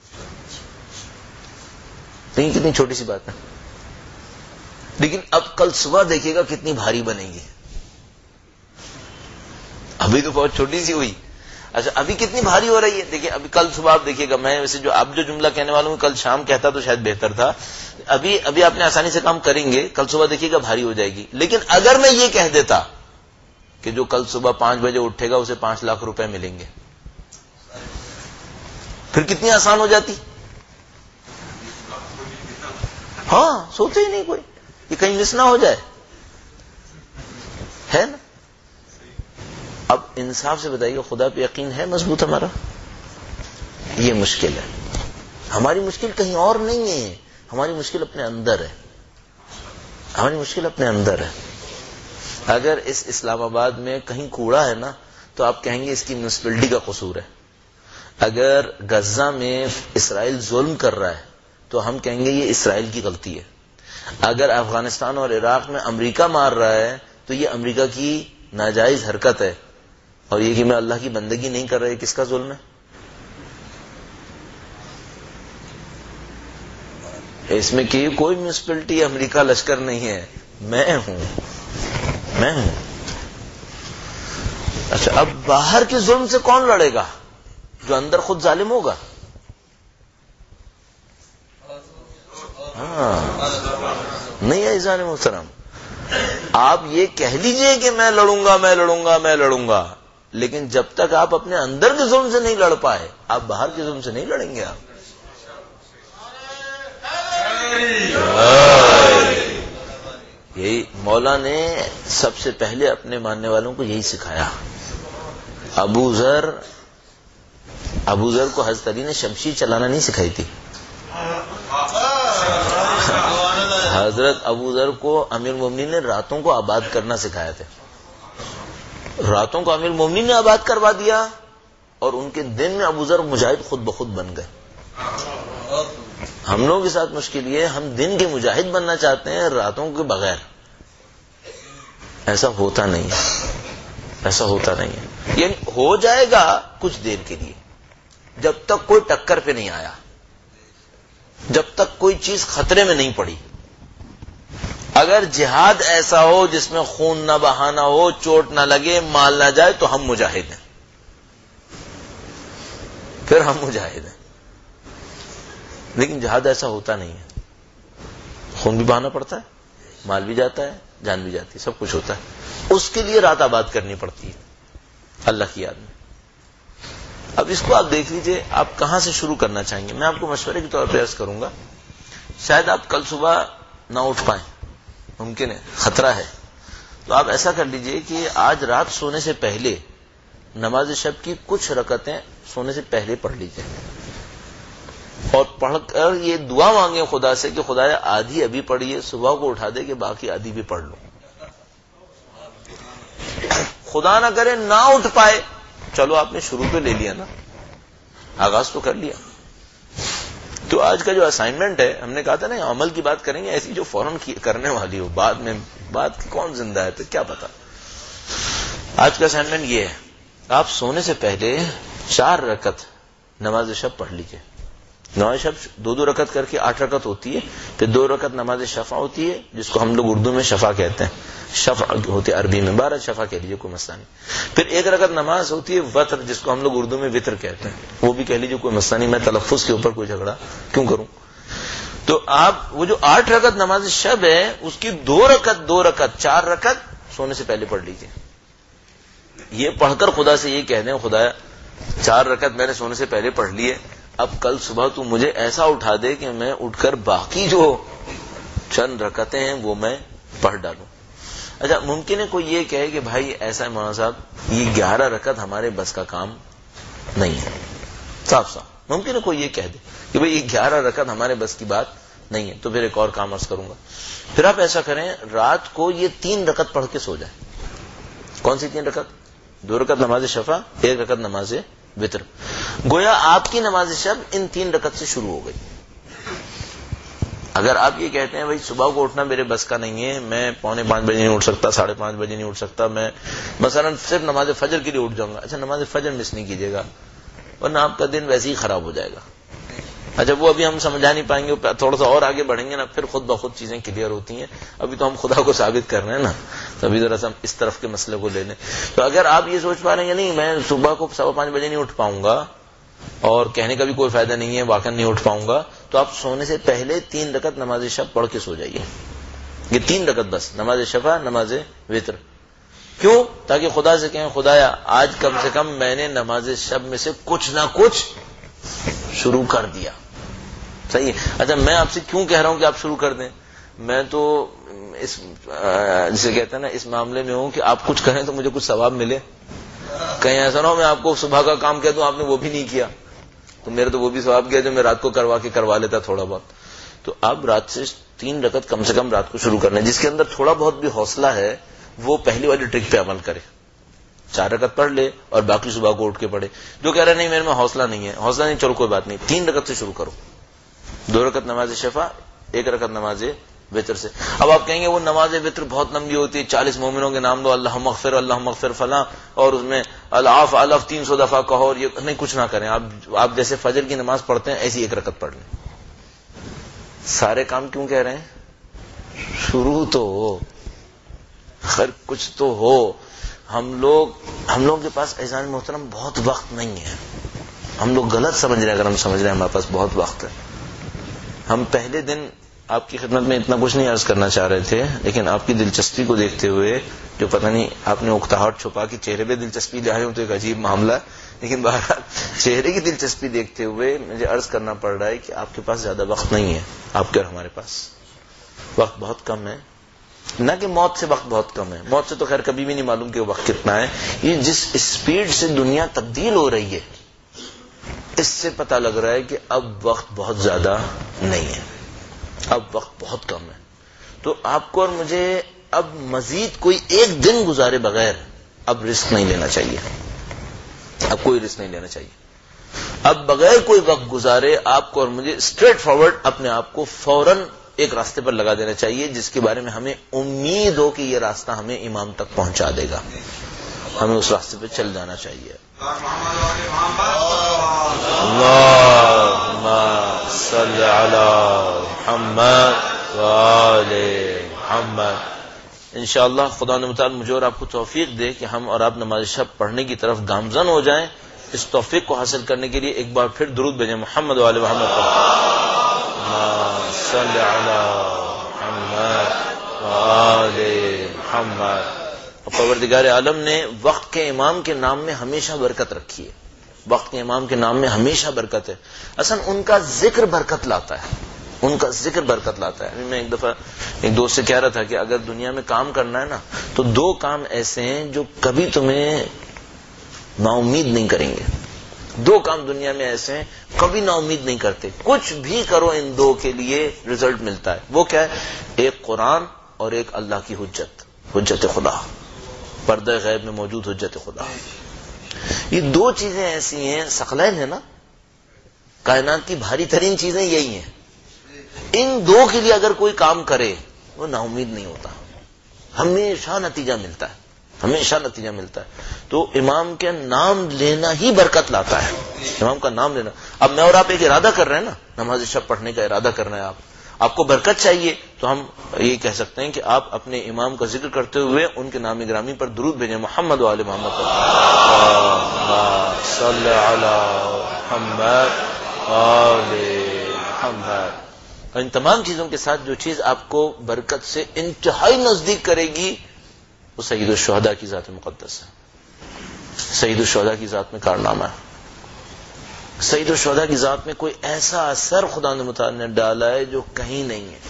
نہیں، کتنی چھوٹی سی بات ہے. لیکن اب کل صبح دیکھیے گا کتنی بھاری بنے گی. ابھی تو بہت چھوٹی سی ہوئی. اچھا ابھی کتنی بھاری ہو رہی ہے. دیکھیے ابھی کل صبح آپ دیکھیے گا، میں ویسے جو اب جو جملہ کہنے والا ہوں کل شام کہتا تو شاید بہتر تھا. ابھی ابھی آپ نے آسانی سے کام کریں گے، کل صبح دیکھیے گا بھاری ہو جائے گی. لیکن اگر میں یہ کہہ دیتا کہ جو کل صبح پانچ بجے اٹھے گا اسے پانچ لاکھ روپے ملیں گے، پھر کتنی آسان ہو جاتی. ہاں سوچے ہی نہیں کوئی کہ کہیں مس نہ ہو جائے، ہے نا. اب انصاف سے بتائیے خدا پہ یقین ہے مضبوط ہمارا؟ یہ مشکل ہے. ہماری مشکل کہیں اور نہیں ہے، ہماری مشکل اپنے اندر ہے. ہماری مشکل اپنے اندر ہے. اگر اس اسلام آباد میں کہیں کوڑا ہے نا تو آپ کہیں گے اس کی میونسپلٹی کا قصور ہے. اگر غزہ میں اسرائیل ظلم کر رہا ہے تو ہم کہیں گے یہ اسرائیل کی غلطی ہے. اگر افغانستان اور عراق میں امریکہ مار رہا ہے تو یہ امریکہ کی ناجائز حرکت ہے. اور یہ کہ میں اللہ کی بندگی نہیں کر رہا، یہ کس کا ظلم ہے؟ اس میں کہ کوئی میونسپلٹی امریکہ لشکر نہیں ہے، میں ہوں میں ہوں اچھا اب باہر کے ظلم سے کون لڑے گا؟ جو اندر خود ظالم ہوگا. ہاں نہیں ہے عزیزان محترم، آپ یہ کہہ لیجئے کہ میں لڑوں گا میں لڑوں گا میں لڑوں گا، لیکن جب تک آپ اپنے اندر کے ظلم سے نہیں لڑ پائے آپ باہر کے ظلم سے نہیں لڑیں گے. آپ یہی مولا نے سب سے پہلے اپنے ماننے والوں کو یہی سکھایا. ابو ذر ابو ذر کو حضرت علی نے شمشیر چلانا نہیں سکھائی تھی. حضرت ابو ذر کو امیر المومنین نے راتوں کو آباد کرنا سکھایا تھا. راتوں کو امیر المومنین نے آباد کروا دیا اور ان کے دن میں ابو ذر مجاہد خود بخود بن گئے. ہم لوگوں کے ساتھ مشکل یہ ہے، ہم دن کے مجاہد بننا چاہتے ہیں راتوں کے بغیر. ایسا ہوتا نہیں ہے، ایسا ہوتا نہیں ہے. یعنی ہو جائے گا کچھ دیر کے لیے، جب تک کوئی ٹکر پہ نہیں آیا، جب تک کوئی چیز خطرے میں نہیں پڑی. اگر جہاد ایسا ہو جس میں خون نہ بہانا ہو، چوٹ نہ لگے، مال نہ جائے، تو ہم مجاہد ہیں. پھر ہم مجاہد ہیں. لیکن جہاد ایسا ہوتا نہیں ہے. خون بھی بہانا پڑتا ہے, مال بھی جاتا ہے, جان بھی جاتی ہے, سب کچھ ہوتا ہے. اس کے لیے رات آباد کرنی پڑتی ہے اللہ کی یاد میں. اب اس کو آپ دیکھ لیجئے, آپ کہاں سے شروع کرنا چاہیں گے. میں آپ کو مشورے کے طور پہ عرض کروں گا, شاید آپ کل صبح نہ اٹھ پائیں, ممکن ہے, خطرہ ہے. تو آپ ایسا کر لیجئے کہ آج رات سونے سے پہلے نماز شب کی کچھ رکعتیں سونے سے پہلے پڑھ لیجئے, اور پڑھ کر یہ دعا مانگیں خدا سے کہ خدایا آدھی ابھی پڑھیے, صبح کو اٹھا دے کہ باقی آدھی بھی پڑھ لوں. خدا نہ کرے نہ اٹھ پائے, چلو آپ نے شروع تو لے لیا نا, آغاز تو کر لیا. تو آج کا جو اسائنمنٹ ہے, ہم نے کہا تھا نا عمل کی بات کریں گے, ایسی جو فوراً کرنے والی ہو, بعد میں بات کون زندہ ہے تو کیا پتا. آج کا اسائنمنٹ یہ ہے, آپ سونے سے پہلے چار رکعت نماز شب پڑھ لیجئے. نماز شب دو دو رکعت کر کے آٹھ رکعت ہوتی ہے. پھر دو رکعت نماز شفع ہوتی ہے, جس کو ہم لوگ اردو میں شفع کہتے ہیں, شفع ہوتی ہے عربی میں, بارہ شفع کہہ لیجیے کوئی مسئلہ نہیں. پھر ایک رکعت نماز ہوتی ہے وتر, جس کو ہم لوگ اردو میں وطر کہتے ہیں, وہ بھی کہہ لیجیے کوئی مسئلہ نہیں, میں تلفظ کے اوپر کوئی جھگڑا کیوں کروں. تو آپ وہ جو آٹھ رکعت نماز شب ہے, اس کی دو رکعت دو رکعت چار رکعت سونے سے پہلے پڑھ لیجیے. یہ پڑھ کر خدا سے یہ کہہ دیں, خدایا چار رکعت میں نے سونے سے پہلے پڑھ لیے, اب کل صبح تو مجھے ایسا اٹھا دے کہ میں اٹھ کر باقی جو چند رکعتیں ہیں وہ میں پڑھ ڈالوں. اچھا, ممکن ہے کوئی یہ کہے کہ بھائی ایسا ہے مولانا صاحب, یہ گیارہ رکعت ہمارے بس کا کام نہیں ہے. صاف صاف ممکن ہے کوئی یہ کہہ دے کہ بھائی یہ گیارہ رکعت ہمارے بس کی بات نہیں ہے. تو پھر ایک اور کام عرض کروں گا, پھر آپ ایسا کریں, رات کو یہ تین رکعت پڑھ کے سو جائیں. کون سی تین رکعت؟ دو رکعت نماز شفع, ایک رکعت نماز وطر. گویا آپ کی نماز شب ان تین رکعت سے شروع ہو گئی. اگر آپ یہ کہتے ہیں بھائی صبح کو اٹھنا میرے بس کا نہیں ہے, میں پونے پانچ بجے نہیں اٹھ سکتا, ساڑھے پانچ بجے نہیں اٹھ سکتا, میں مثلا صرف نماز فجر کے لیے اٹھ جاؤں گا. اچھا, نماز فجر مس نہیں کیجیے گا, ورنہ آپ کا دن ویسے ہی خراب ہو جائے گا. اچھا, وہ ابھی ہم سمجھا نہیں پائیں گے, تھوڑا سا اور آگے بڑھیں گے نا, پھر خود بخود چیزیں کلیئر ہوتی ہیں. ابھی تو ہم خدا کو ثابت کر رہے ہیں نا, تو ابھی ذرا سا اس طرف کے مسئلے کو لے لیں. تو اگر آپ یہ سوچ پا رہے ہیں کہ نہیں میں صبح کو سوا پانچ بجے نہیں اٹھ پاؤں گا, اور کہنے کا بھی کوئی فائدہ نہیں ہے, واقعا نہیں اٹھ پاؤں گا, تو آپ سونے سے پہلے تین رکعت نماز شب پڑھ کے سو جائیے. یہ تین رکعت بس, نماز شفع, نماز وطر. کیوں؟ تاکہ خدا سے کہیں خدایا آج کم سے کم میں نے نماز شب میں سے کچھ نہ کچھ شروع کر دیا. صحیح ہے. اچھا, میں آپ سے کیوں کہہ رہا ہوں کہ آپ شروع کر دیں, میں تو اس جسے کہتے ہیں نا اس معاملے میں ہوں کہ آپ کچھ کریں تو مجھے کچھ ثواب ملے. کہیں ایسا نہ ہو میں آپ کو صبح کا کام کہہ دوں, آپ نے وہ بھی نہیں کیا, تو میرے تو وہ بھی ثواب کیا جو میں رات کو کروا کے کروا لیتا تھوڑا بہت. تو آپ رات سے تین رکعت کم سے کم رات کو شروع کرنا ہے. جس کے اندر تھوڑا بہت بھی حوصلہ ہے وہ پہلی والی ٹرک پہ عمل کرے, چار رکعت پڑھ لے اور باقی صبح کو اٹھ کے پڑھے. جو کہہ رہے نہیں میرے میں حوصلہ نہیں ہے, حوصلہ نہیں, چلو کوئی بات نہیں, تین رکعت سے شروع کرو. دو رکعت نماز شفع, ایک رکعت نماز وطر سے. اب آپ کہیں گے وہ نماز وطر بہت لمبی ہوتی ہے, چالیس مومنوں کے نام دو, اللہ مغفر اللہ مغفر فلاں, اور اس میں العاف الف تین سو دفعہ کہو, اور یہ نہیں, کچھ نہ کریں. آپ آپ جیسے فجر کی نماز پڑھتے ہیں ایسی ایک رکعت پڑھ لیں. سارے کام کیوں کہہ رہے ہیں؟ شروع تو ہو, خیر کچھ تو ہو. ہم لوگ ہم لوگوں کے پاس عزیزان محترم بہت وقت نہیں ہے. ہم لوگ غلط سمجھ رہے ہیں اگر ہم سمجھ رہے ہیں ہمارے پاس بہت وقت ہے. ہم پہلے دن آپ کی خدمت میں اتنا کچھ نہیں عرض کرنا چاہ رہے تھے, لیکن آپ کی دلچسپی کو دیکھتے ہوئے, جو پتہ نہیں آپ نے اکتاہٹ چھپا کے چہرے پہ دلچسپی لے آئے ہوں تو ایک عجیب معاملہ ہے, لیکن بہرحال چہرے کی دلچسپی دیکھتے ہوئے مجھے عرض کرنا پڑ رہا ہے کہ آپ کے پاس زیادہ وقت نہیں ہے. آپ کے اور ہمارے پاس وقت بہت کم ہے. نہ کہ موت سے وقت بہت کم ہے, موت سے تو خیر کبھی بھی نہیں معلوم کہ وقت کتنا ہے. یہ جس اسپیڈ سے دنیا تبدیل ہو رہی ہے اس سے پتہ لگ رہا ہے کہ اب وقت بہت زیادہ نہیں ہے, اب وقت بہت کم ہے. تو آپ کو اور مجھے اب مزید کوئی ایک دن گزارے بغیر اب رسک نہیں لینا چاہیے. اب کوئی رسک نہیں لینا چاہیے. اب بغیر کوئی وقت گزارے آپ کو اور مجھے اسٹریٹ فارورڈ اپنے آپ کو فوراً ایک راستے پر لگا دینا چاہیے, جس کے بارے میں ہمیں امید ہو کہ یہ راستہ ہمیں امام تک پہنچا دے گا. ہمیں اس راستے پہ چل جانا چاہیے. اللہم صل علی محمد وآل محمد. انشاءاللہ خدا نے متعال مجھے اور آپ کو توفیق دے کہ ہم اور آپ نماز شب پڑھنے کی طرف گامزن ہو جائیں, اس توفیق کو حاصل کرنے کے لیے ایک بار پھر درود بھیجیں محمد و آل محمد پر. صلی علی محمد و آل محمد. اور پروردگار عالم نے وقت کے امام کے نام میں ہمیشہ برکت رکھی ہے. وقت کے امام کے نام میں ہمیشہ برکت ہے. اصلا ان کا ذکر برکت لاتا ہے, ان کا ذکر برکت لاتا ہے. میں ایک دفعہ ایک دوست سے کہہ رہا تھا کہ اگر دنیا میں کام کرنا ہے نا تو دو کام ایسے ہیں جو کبھی تمہیں نا امید نہیں کریں گے. دو کام دنیا میں ایسے ہیں کبھی نا امید نہیں کرتے. کچھ بھی کرو ان دو کے لیے رزلٹ ملتا ہے. وہ کیا ہے؟ ایک قرآن اور ایک اللہ کی حجت, حجت خدا, پردہ غیب میں موجود حجت خدا. یہ دو چیزیں ایسی ہیں, ثقلین ہے نا, کائنات کی بھاری ترین چیزیں یہی ہیں. ان دو کے لیے اگر کوئی کام کرے وہ نا امید نہیں ہوتا, ہمیشہ نتیجہ ملتا ہے, ہمیشہ نتیجہ ملتا ہے. تو امام کے نام لینا ہی برکت لاتا ہے, امام کا نام لینا. اب میں اور آپ ایک ارادہ کر رہے ہیں نا, نماز شب پڑھنے کا ارادہ کرنا ہے, آپ آپ کو برکت چاہیے, تو ہم یہ کہہ سکتے ہیں کہ آپ اپنے امام کا ذکر کرتے ہوئے ان کے نام گرامی پر درود بھیجیں محمد و آل محمد پر. صلی علی محمد و آل محمد. ان تمام چیزوں کے ساتھ جو چیز آپ کو برکت سے انتہائی نزدیک کرے گی وہ سید الشہداء کی ذات مقدس ہے, سید الشہداء کی ذات میں کارنامہ ہے. سید الشہداء کی ذات میں کوئی ایسا اثر خدا نے متعال نے ڈالا ہے جو کہیں نہیں ہے.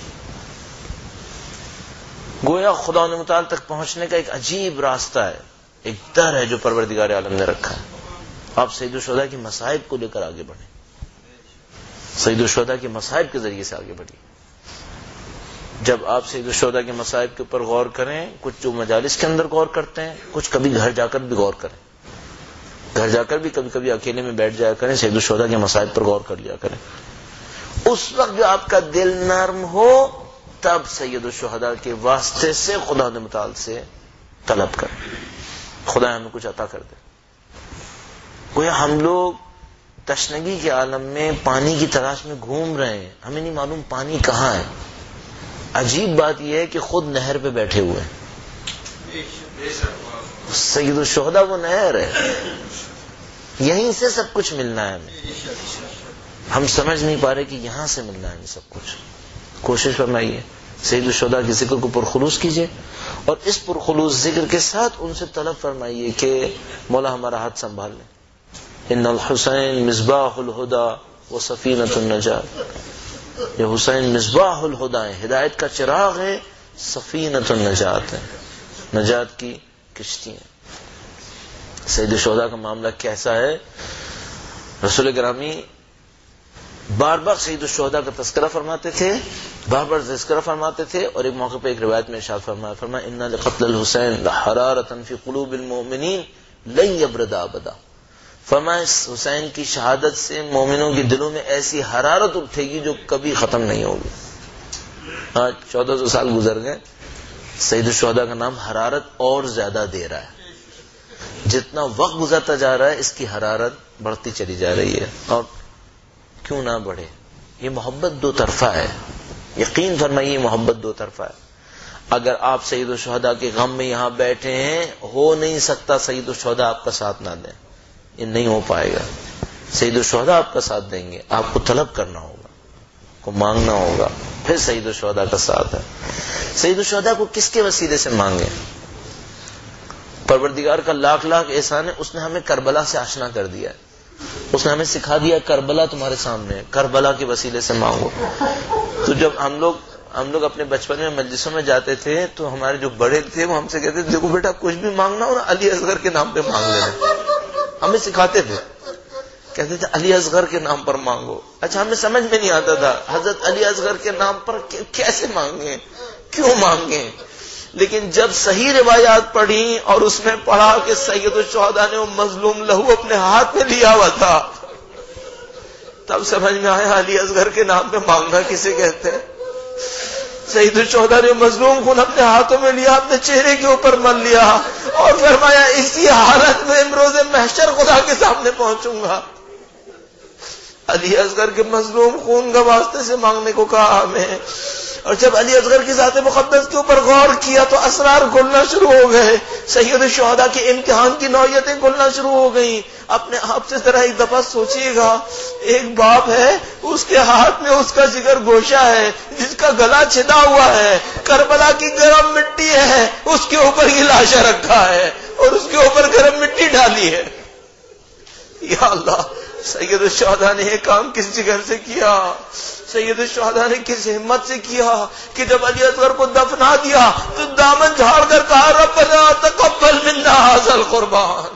گویا خدا نے متعال تک پہنچنے کا ایک عجیب راستہ ہے, ایک در ہے جو پروردگار عالم نے رکھا ہے. آپ سید الشہداء کی مصائب کو لے کر آگے بڑھیں, سید الشہداء کے مصائب کے ذریعے سے آگے بڑھیے. جب آپ سید الشہداء کے مصائب کے اوپر غور کریں, کچھ جو مجالس کے اندر غور کرتے ہیں, کچھ کبھی گھر جا کر بھی غور کریں, گھر جا کر بھی کبھی کبھی اکیلے میں بیٹھ جایا کریں, سید الشہداء کے مصائب پر غور کر لیا کریں. اس وقت جو آپ کا دل نرم ہو تب سید الشہداء کے واسطے سے خدا نے متعال سے طلب کر, خدا ہمیں کچھ عطا کر دے. گویا ہم لوگ تشنگی کے عالم میں پانی کی تلاش میں گھوم رہے ہیں, ہمیں نہیں معلوم پانی کہاں ہے. عجیب بات یہ ہے کہ خود نہر پہ بیٹھے ہوئے ہیں. سید الشہداء وہ نہر ہے, یہیں سے سب کچھ ملنا ہے ہمیں. ہم سمجھ نہیں پا رہے کہ یہاں سے ملنا ہے ہمیں سب کچھ. کوشش فرمائیے سید الشہداء کے ذکر کو پرخلوص کیجئے, اور اس پرخلوص ذکر کے ساتھ ان سے طلب فرمائیے کہ مولا ہمارا ہاتھ سنبھال لیں. ان الحسین مصباح الہدی و سفینۃ النجات. یہ حسین مصباح الہدی ہے, ہدایت کا چراغ ہے, سفینۃ النجات ہے, نجات کی کشتی ہے. سید الشہداء کا معاملہ کیسا ہے؟ رسول گرامی بار بار سید الشہداء کا تذکرہ فرماتے تھے, بار بار تذکرہ فرماتے تھے, اور ایک موقع پہ ایک روایت میں ارشاد فرمایا فرمایا ان لقتل الحسین لحرارۃ فی قلوب المؤمنین لن یبرد ابدا. فرمایا اس حسین کی شہادت سے مومنوں کے دلوں میں ایسی حرارت اٹھے گی جو کبھی ختم نہیں ہوگی. آج چودہ سو سال گزر گئے, سید الشہداء کا نام حرارت اور زیادہ دے رہا ہے. جتنا وقت گزرتا جا رہا ہے اس کی حرارت بڑھتی چلی جا رہی ہے, اور کیوں نہ بڑھے. یہ محبت دو طرفہ ہے, یقین فرمائیے محبت دو طرفہ ہے. اگر آپ سید الشہداء کے غم میں یہاں بیٹھے ہیں, ہو نہیں سکتا سید الشہداء آپ کا ساتھ نہ دیں, یہ نہیں ہو پائے گا. سید الشہداء آپ کا ساتھ دیں گے, آپ کو طلب کرنا ہوگا, کو مانگنا ہوگا, پھر سید الشہداء کا ساتھ ہے. سید الشہداء کو کس کے وسیلے سے مانگے؟ پروردگار کا لاکھ لاکھ احسان ہے, اس نے ہمیں کربلا سے آشنا کر دیا ہے. اس نے ہمیں سکھا دیا کربلا تمہارے سامنے ہے, کربلا کے وسیلے سے مانگو. تو جب ہم لوگ ہم لوگ اپنے بچپن میں مجلسوں میں جاتے تھے تو ہمارے جو بڑے تھے وہ ہم سے کہتے تھے دیکھو بیٹا کچھ بھی مانگنا ہو نا علی اصغر کے نام پہ مانگ لینا. ہمیں سکھاتے تھے, کہتے تھے علی اصغر کے نام پر مانگو. اچھا ہمیں سمجھ میں نہیں آتا تھا حضرت علی اصغر کے نام پر کیسے مانگیں, کیوں مانگیں. لیکن جب صحیح روایات پڑھی اور اس میں پڑھا کہ سید الشہداء نے وہ مظلوم لہو اپنے ہاتھ میں لیا ہوا تھا, تب سمجھ میں آیا علی اصغر کے نام پہ مانگنا کسے کہتے ہیں. سید الشہداء نے مظلوم خون اپنے ہاتھوں میں لیا, اپنے چہرے کے اوپر مل لیا, اور فرمایا اسی حالت میں روز محشر خدا کے سامنے پہنچوں گا. علی اصغر کے مظلوم خون کا واسطے سے مانگنے کو کہا ہمیں, اور جب علی اصغر کی ذات مقدس کے اوپر غور کیا تو اسرار کھلنا شروع ہو گئے. سید الشہداء کے امتحان کی نوعیتیں کھلنا شروع ہو گئیں. اپنے آپ سے ذرا ایک دفعہ سوچیے گا, ایک باپ ہے, اس کے ہاتھ میں اس کا جگر گوشہ ہے جس کا گلا چھدا ہوا ہے, کربلا کی گرم مٹی ہے, اس کے اوپر یہ لاشا رکھا ہے اور اس کے اوپر گرم مٹی ڈالی ہے. یا اللہ, سید الشہداء نے یہ کام کس جگر سے کیا؟ سید الشہداء نے کس ہمت سے کیا کہ جب علی اصغر کو دفنا دیا تو دامن جھاڑ کر کہا ربنا تقبل منا ھذا القربان.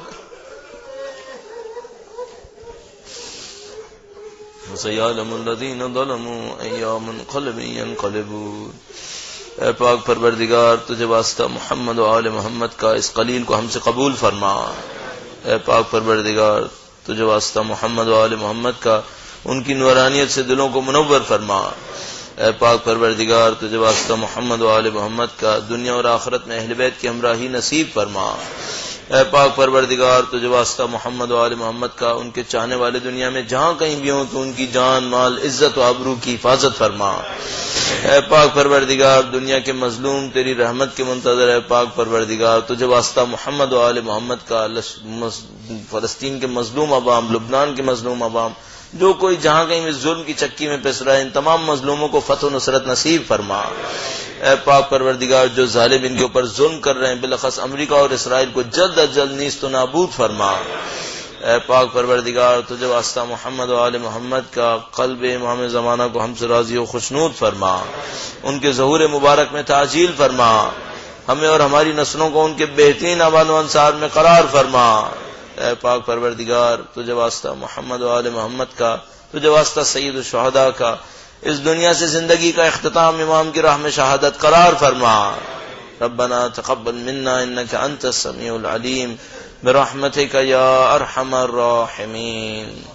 وسيعلم الذين ظلموا أي منقلب ينقلبون. اے پاک پروردگار, تجھے واسطہ محمد و آل محمد کا اس قلیل کو ہم سے قبول فرما. اے پاک پروردگار, تجھے واسطہ محمد و آل محمد کا ان کی نورانیت سے دلوں کو منور فرما. اے پاک پروردگار, تجھے واسطہ محمد و آل محمد کا دنیا اور آخرت میں اہل بیت کی ہمراہی نصیب فرما. اے پاک پروردگار, تجھے واسطہ محمد و آل محمد کا ان کے چاہنے والے دنیا میں جہاں کہیں بھی ہوں تو ان کی جان, مال, عزت و آبرو کی حفاظت فرما. اے پاک پروردگار, دنیا کے مظلوم تیری رحمت کے منتظر. اے پاک پروردگار, تجھے واسطہ محمد و آل محمد کا فلسطین کے مظلوم عوام, لبنان کے مظلوم عوام, جو کوئی جہاں کہیں بھی ظلم کی چکی میں پس رہا ہے, ان تمام مظلوموں کو فتح و نصرت نصیب فرما. اے پاک پروردگار, جو ظالم ان کے اوپر ظلم کر رہے ہیں بالاخص امریکہ اور اسرائیل کو جلد از جلد نیست و نابود فرما. اے پاک پروردگار, تجھے واسطہ محمد و آل محمد کا قلب امام زمانہ کو ہم سے راضی و خوشنود فرما. ان کے ظہور مبارک میں تعجیل فرما. ہمیں اور ہماری نسلوں کو ان کے بہترین اعمال و انصار میں قرار فرما. اے پاک پروردگار, تجھے واسطہ محمد و آل محمد کا, تجھے واسطہ سید الشہداء کا اس دنیا سے زندگی کا اختتام امام کی راہ میں شہادت قرار فرما. ربنا تقبل منا انك انت السميع العليم برحمتك يا ارحم الراحمين.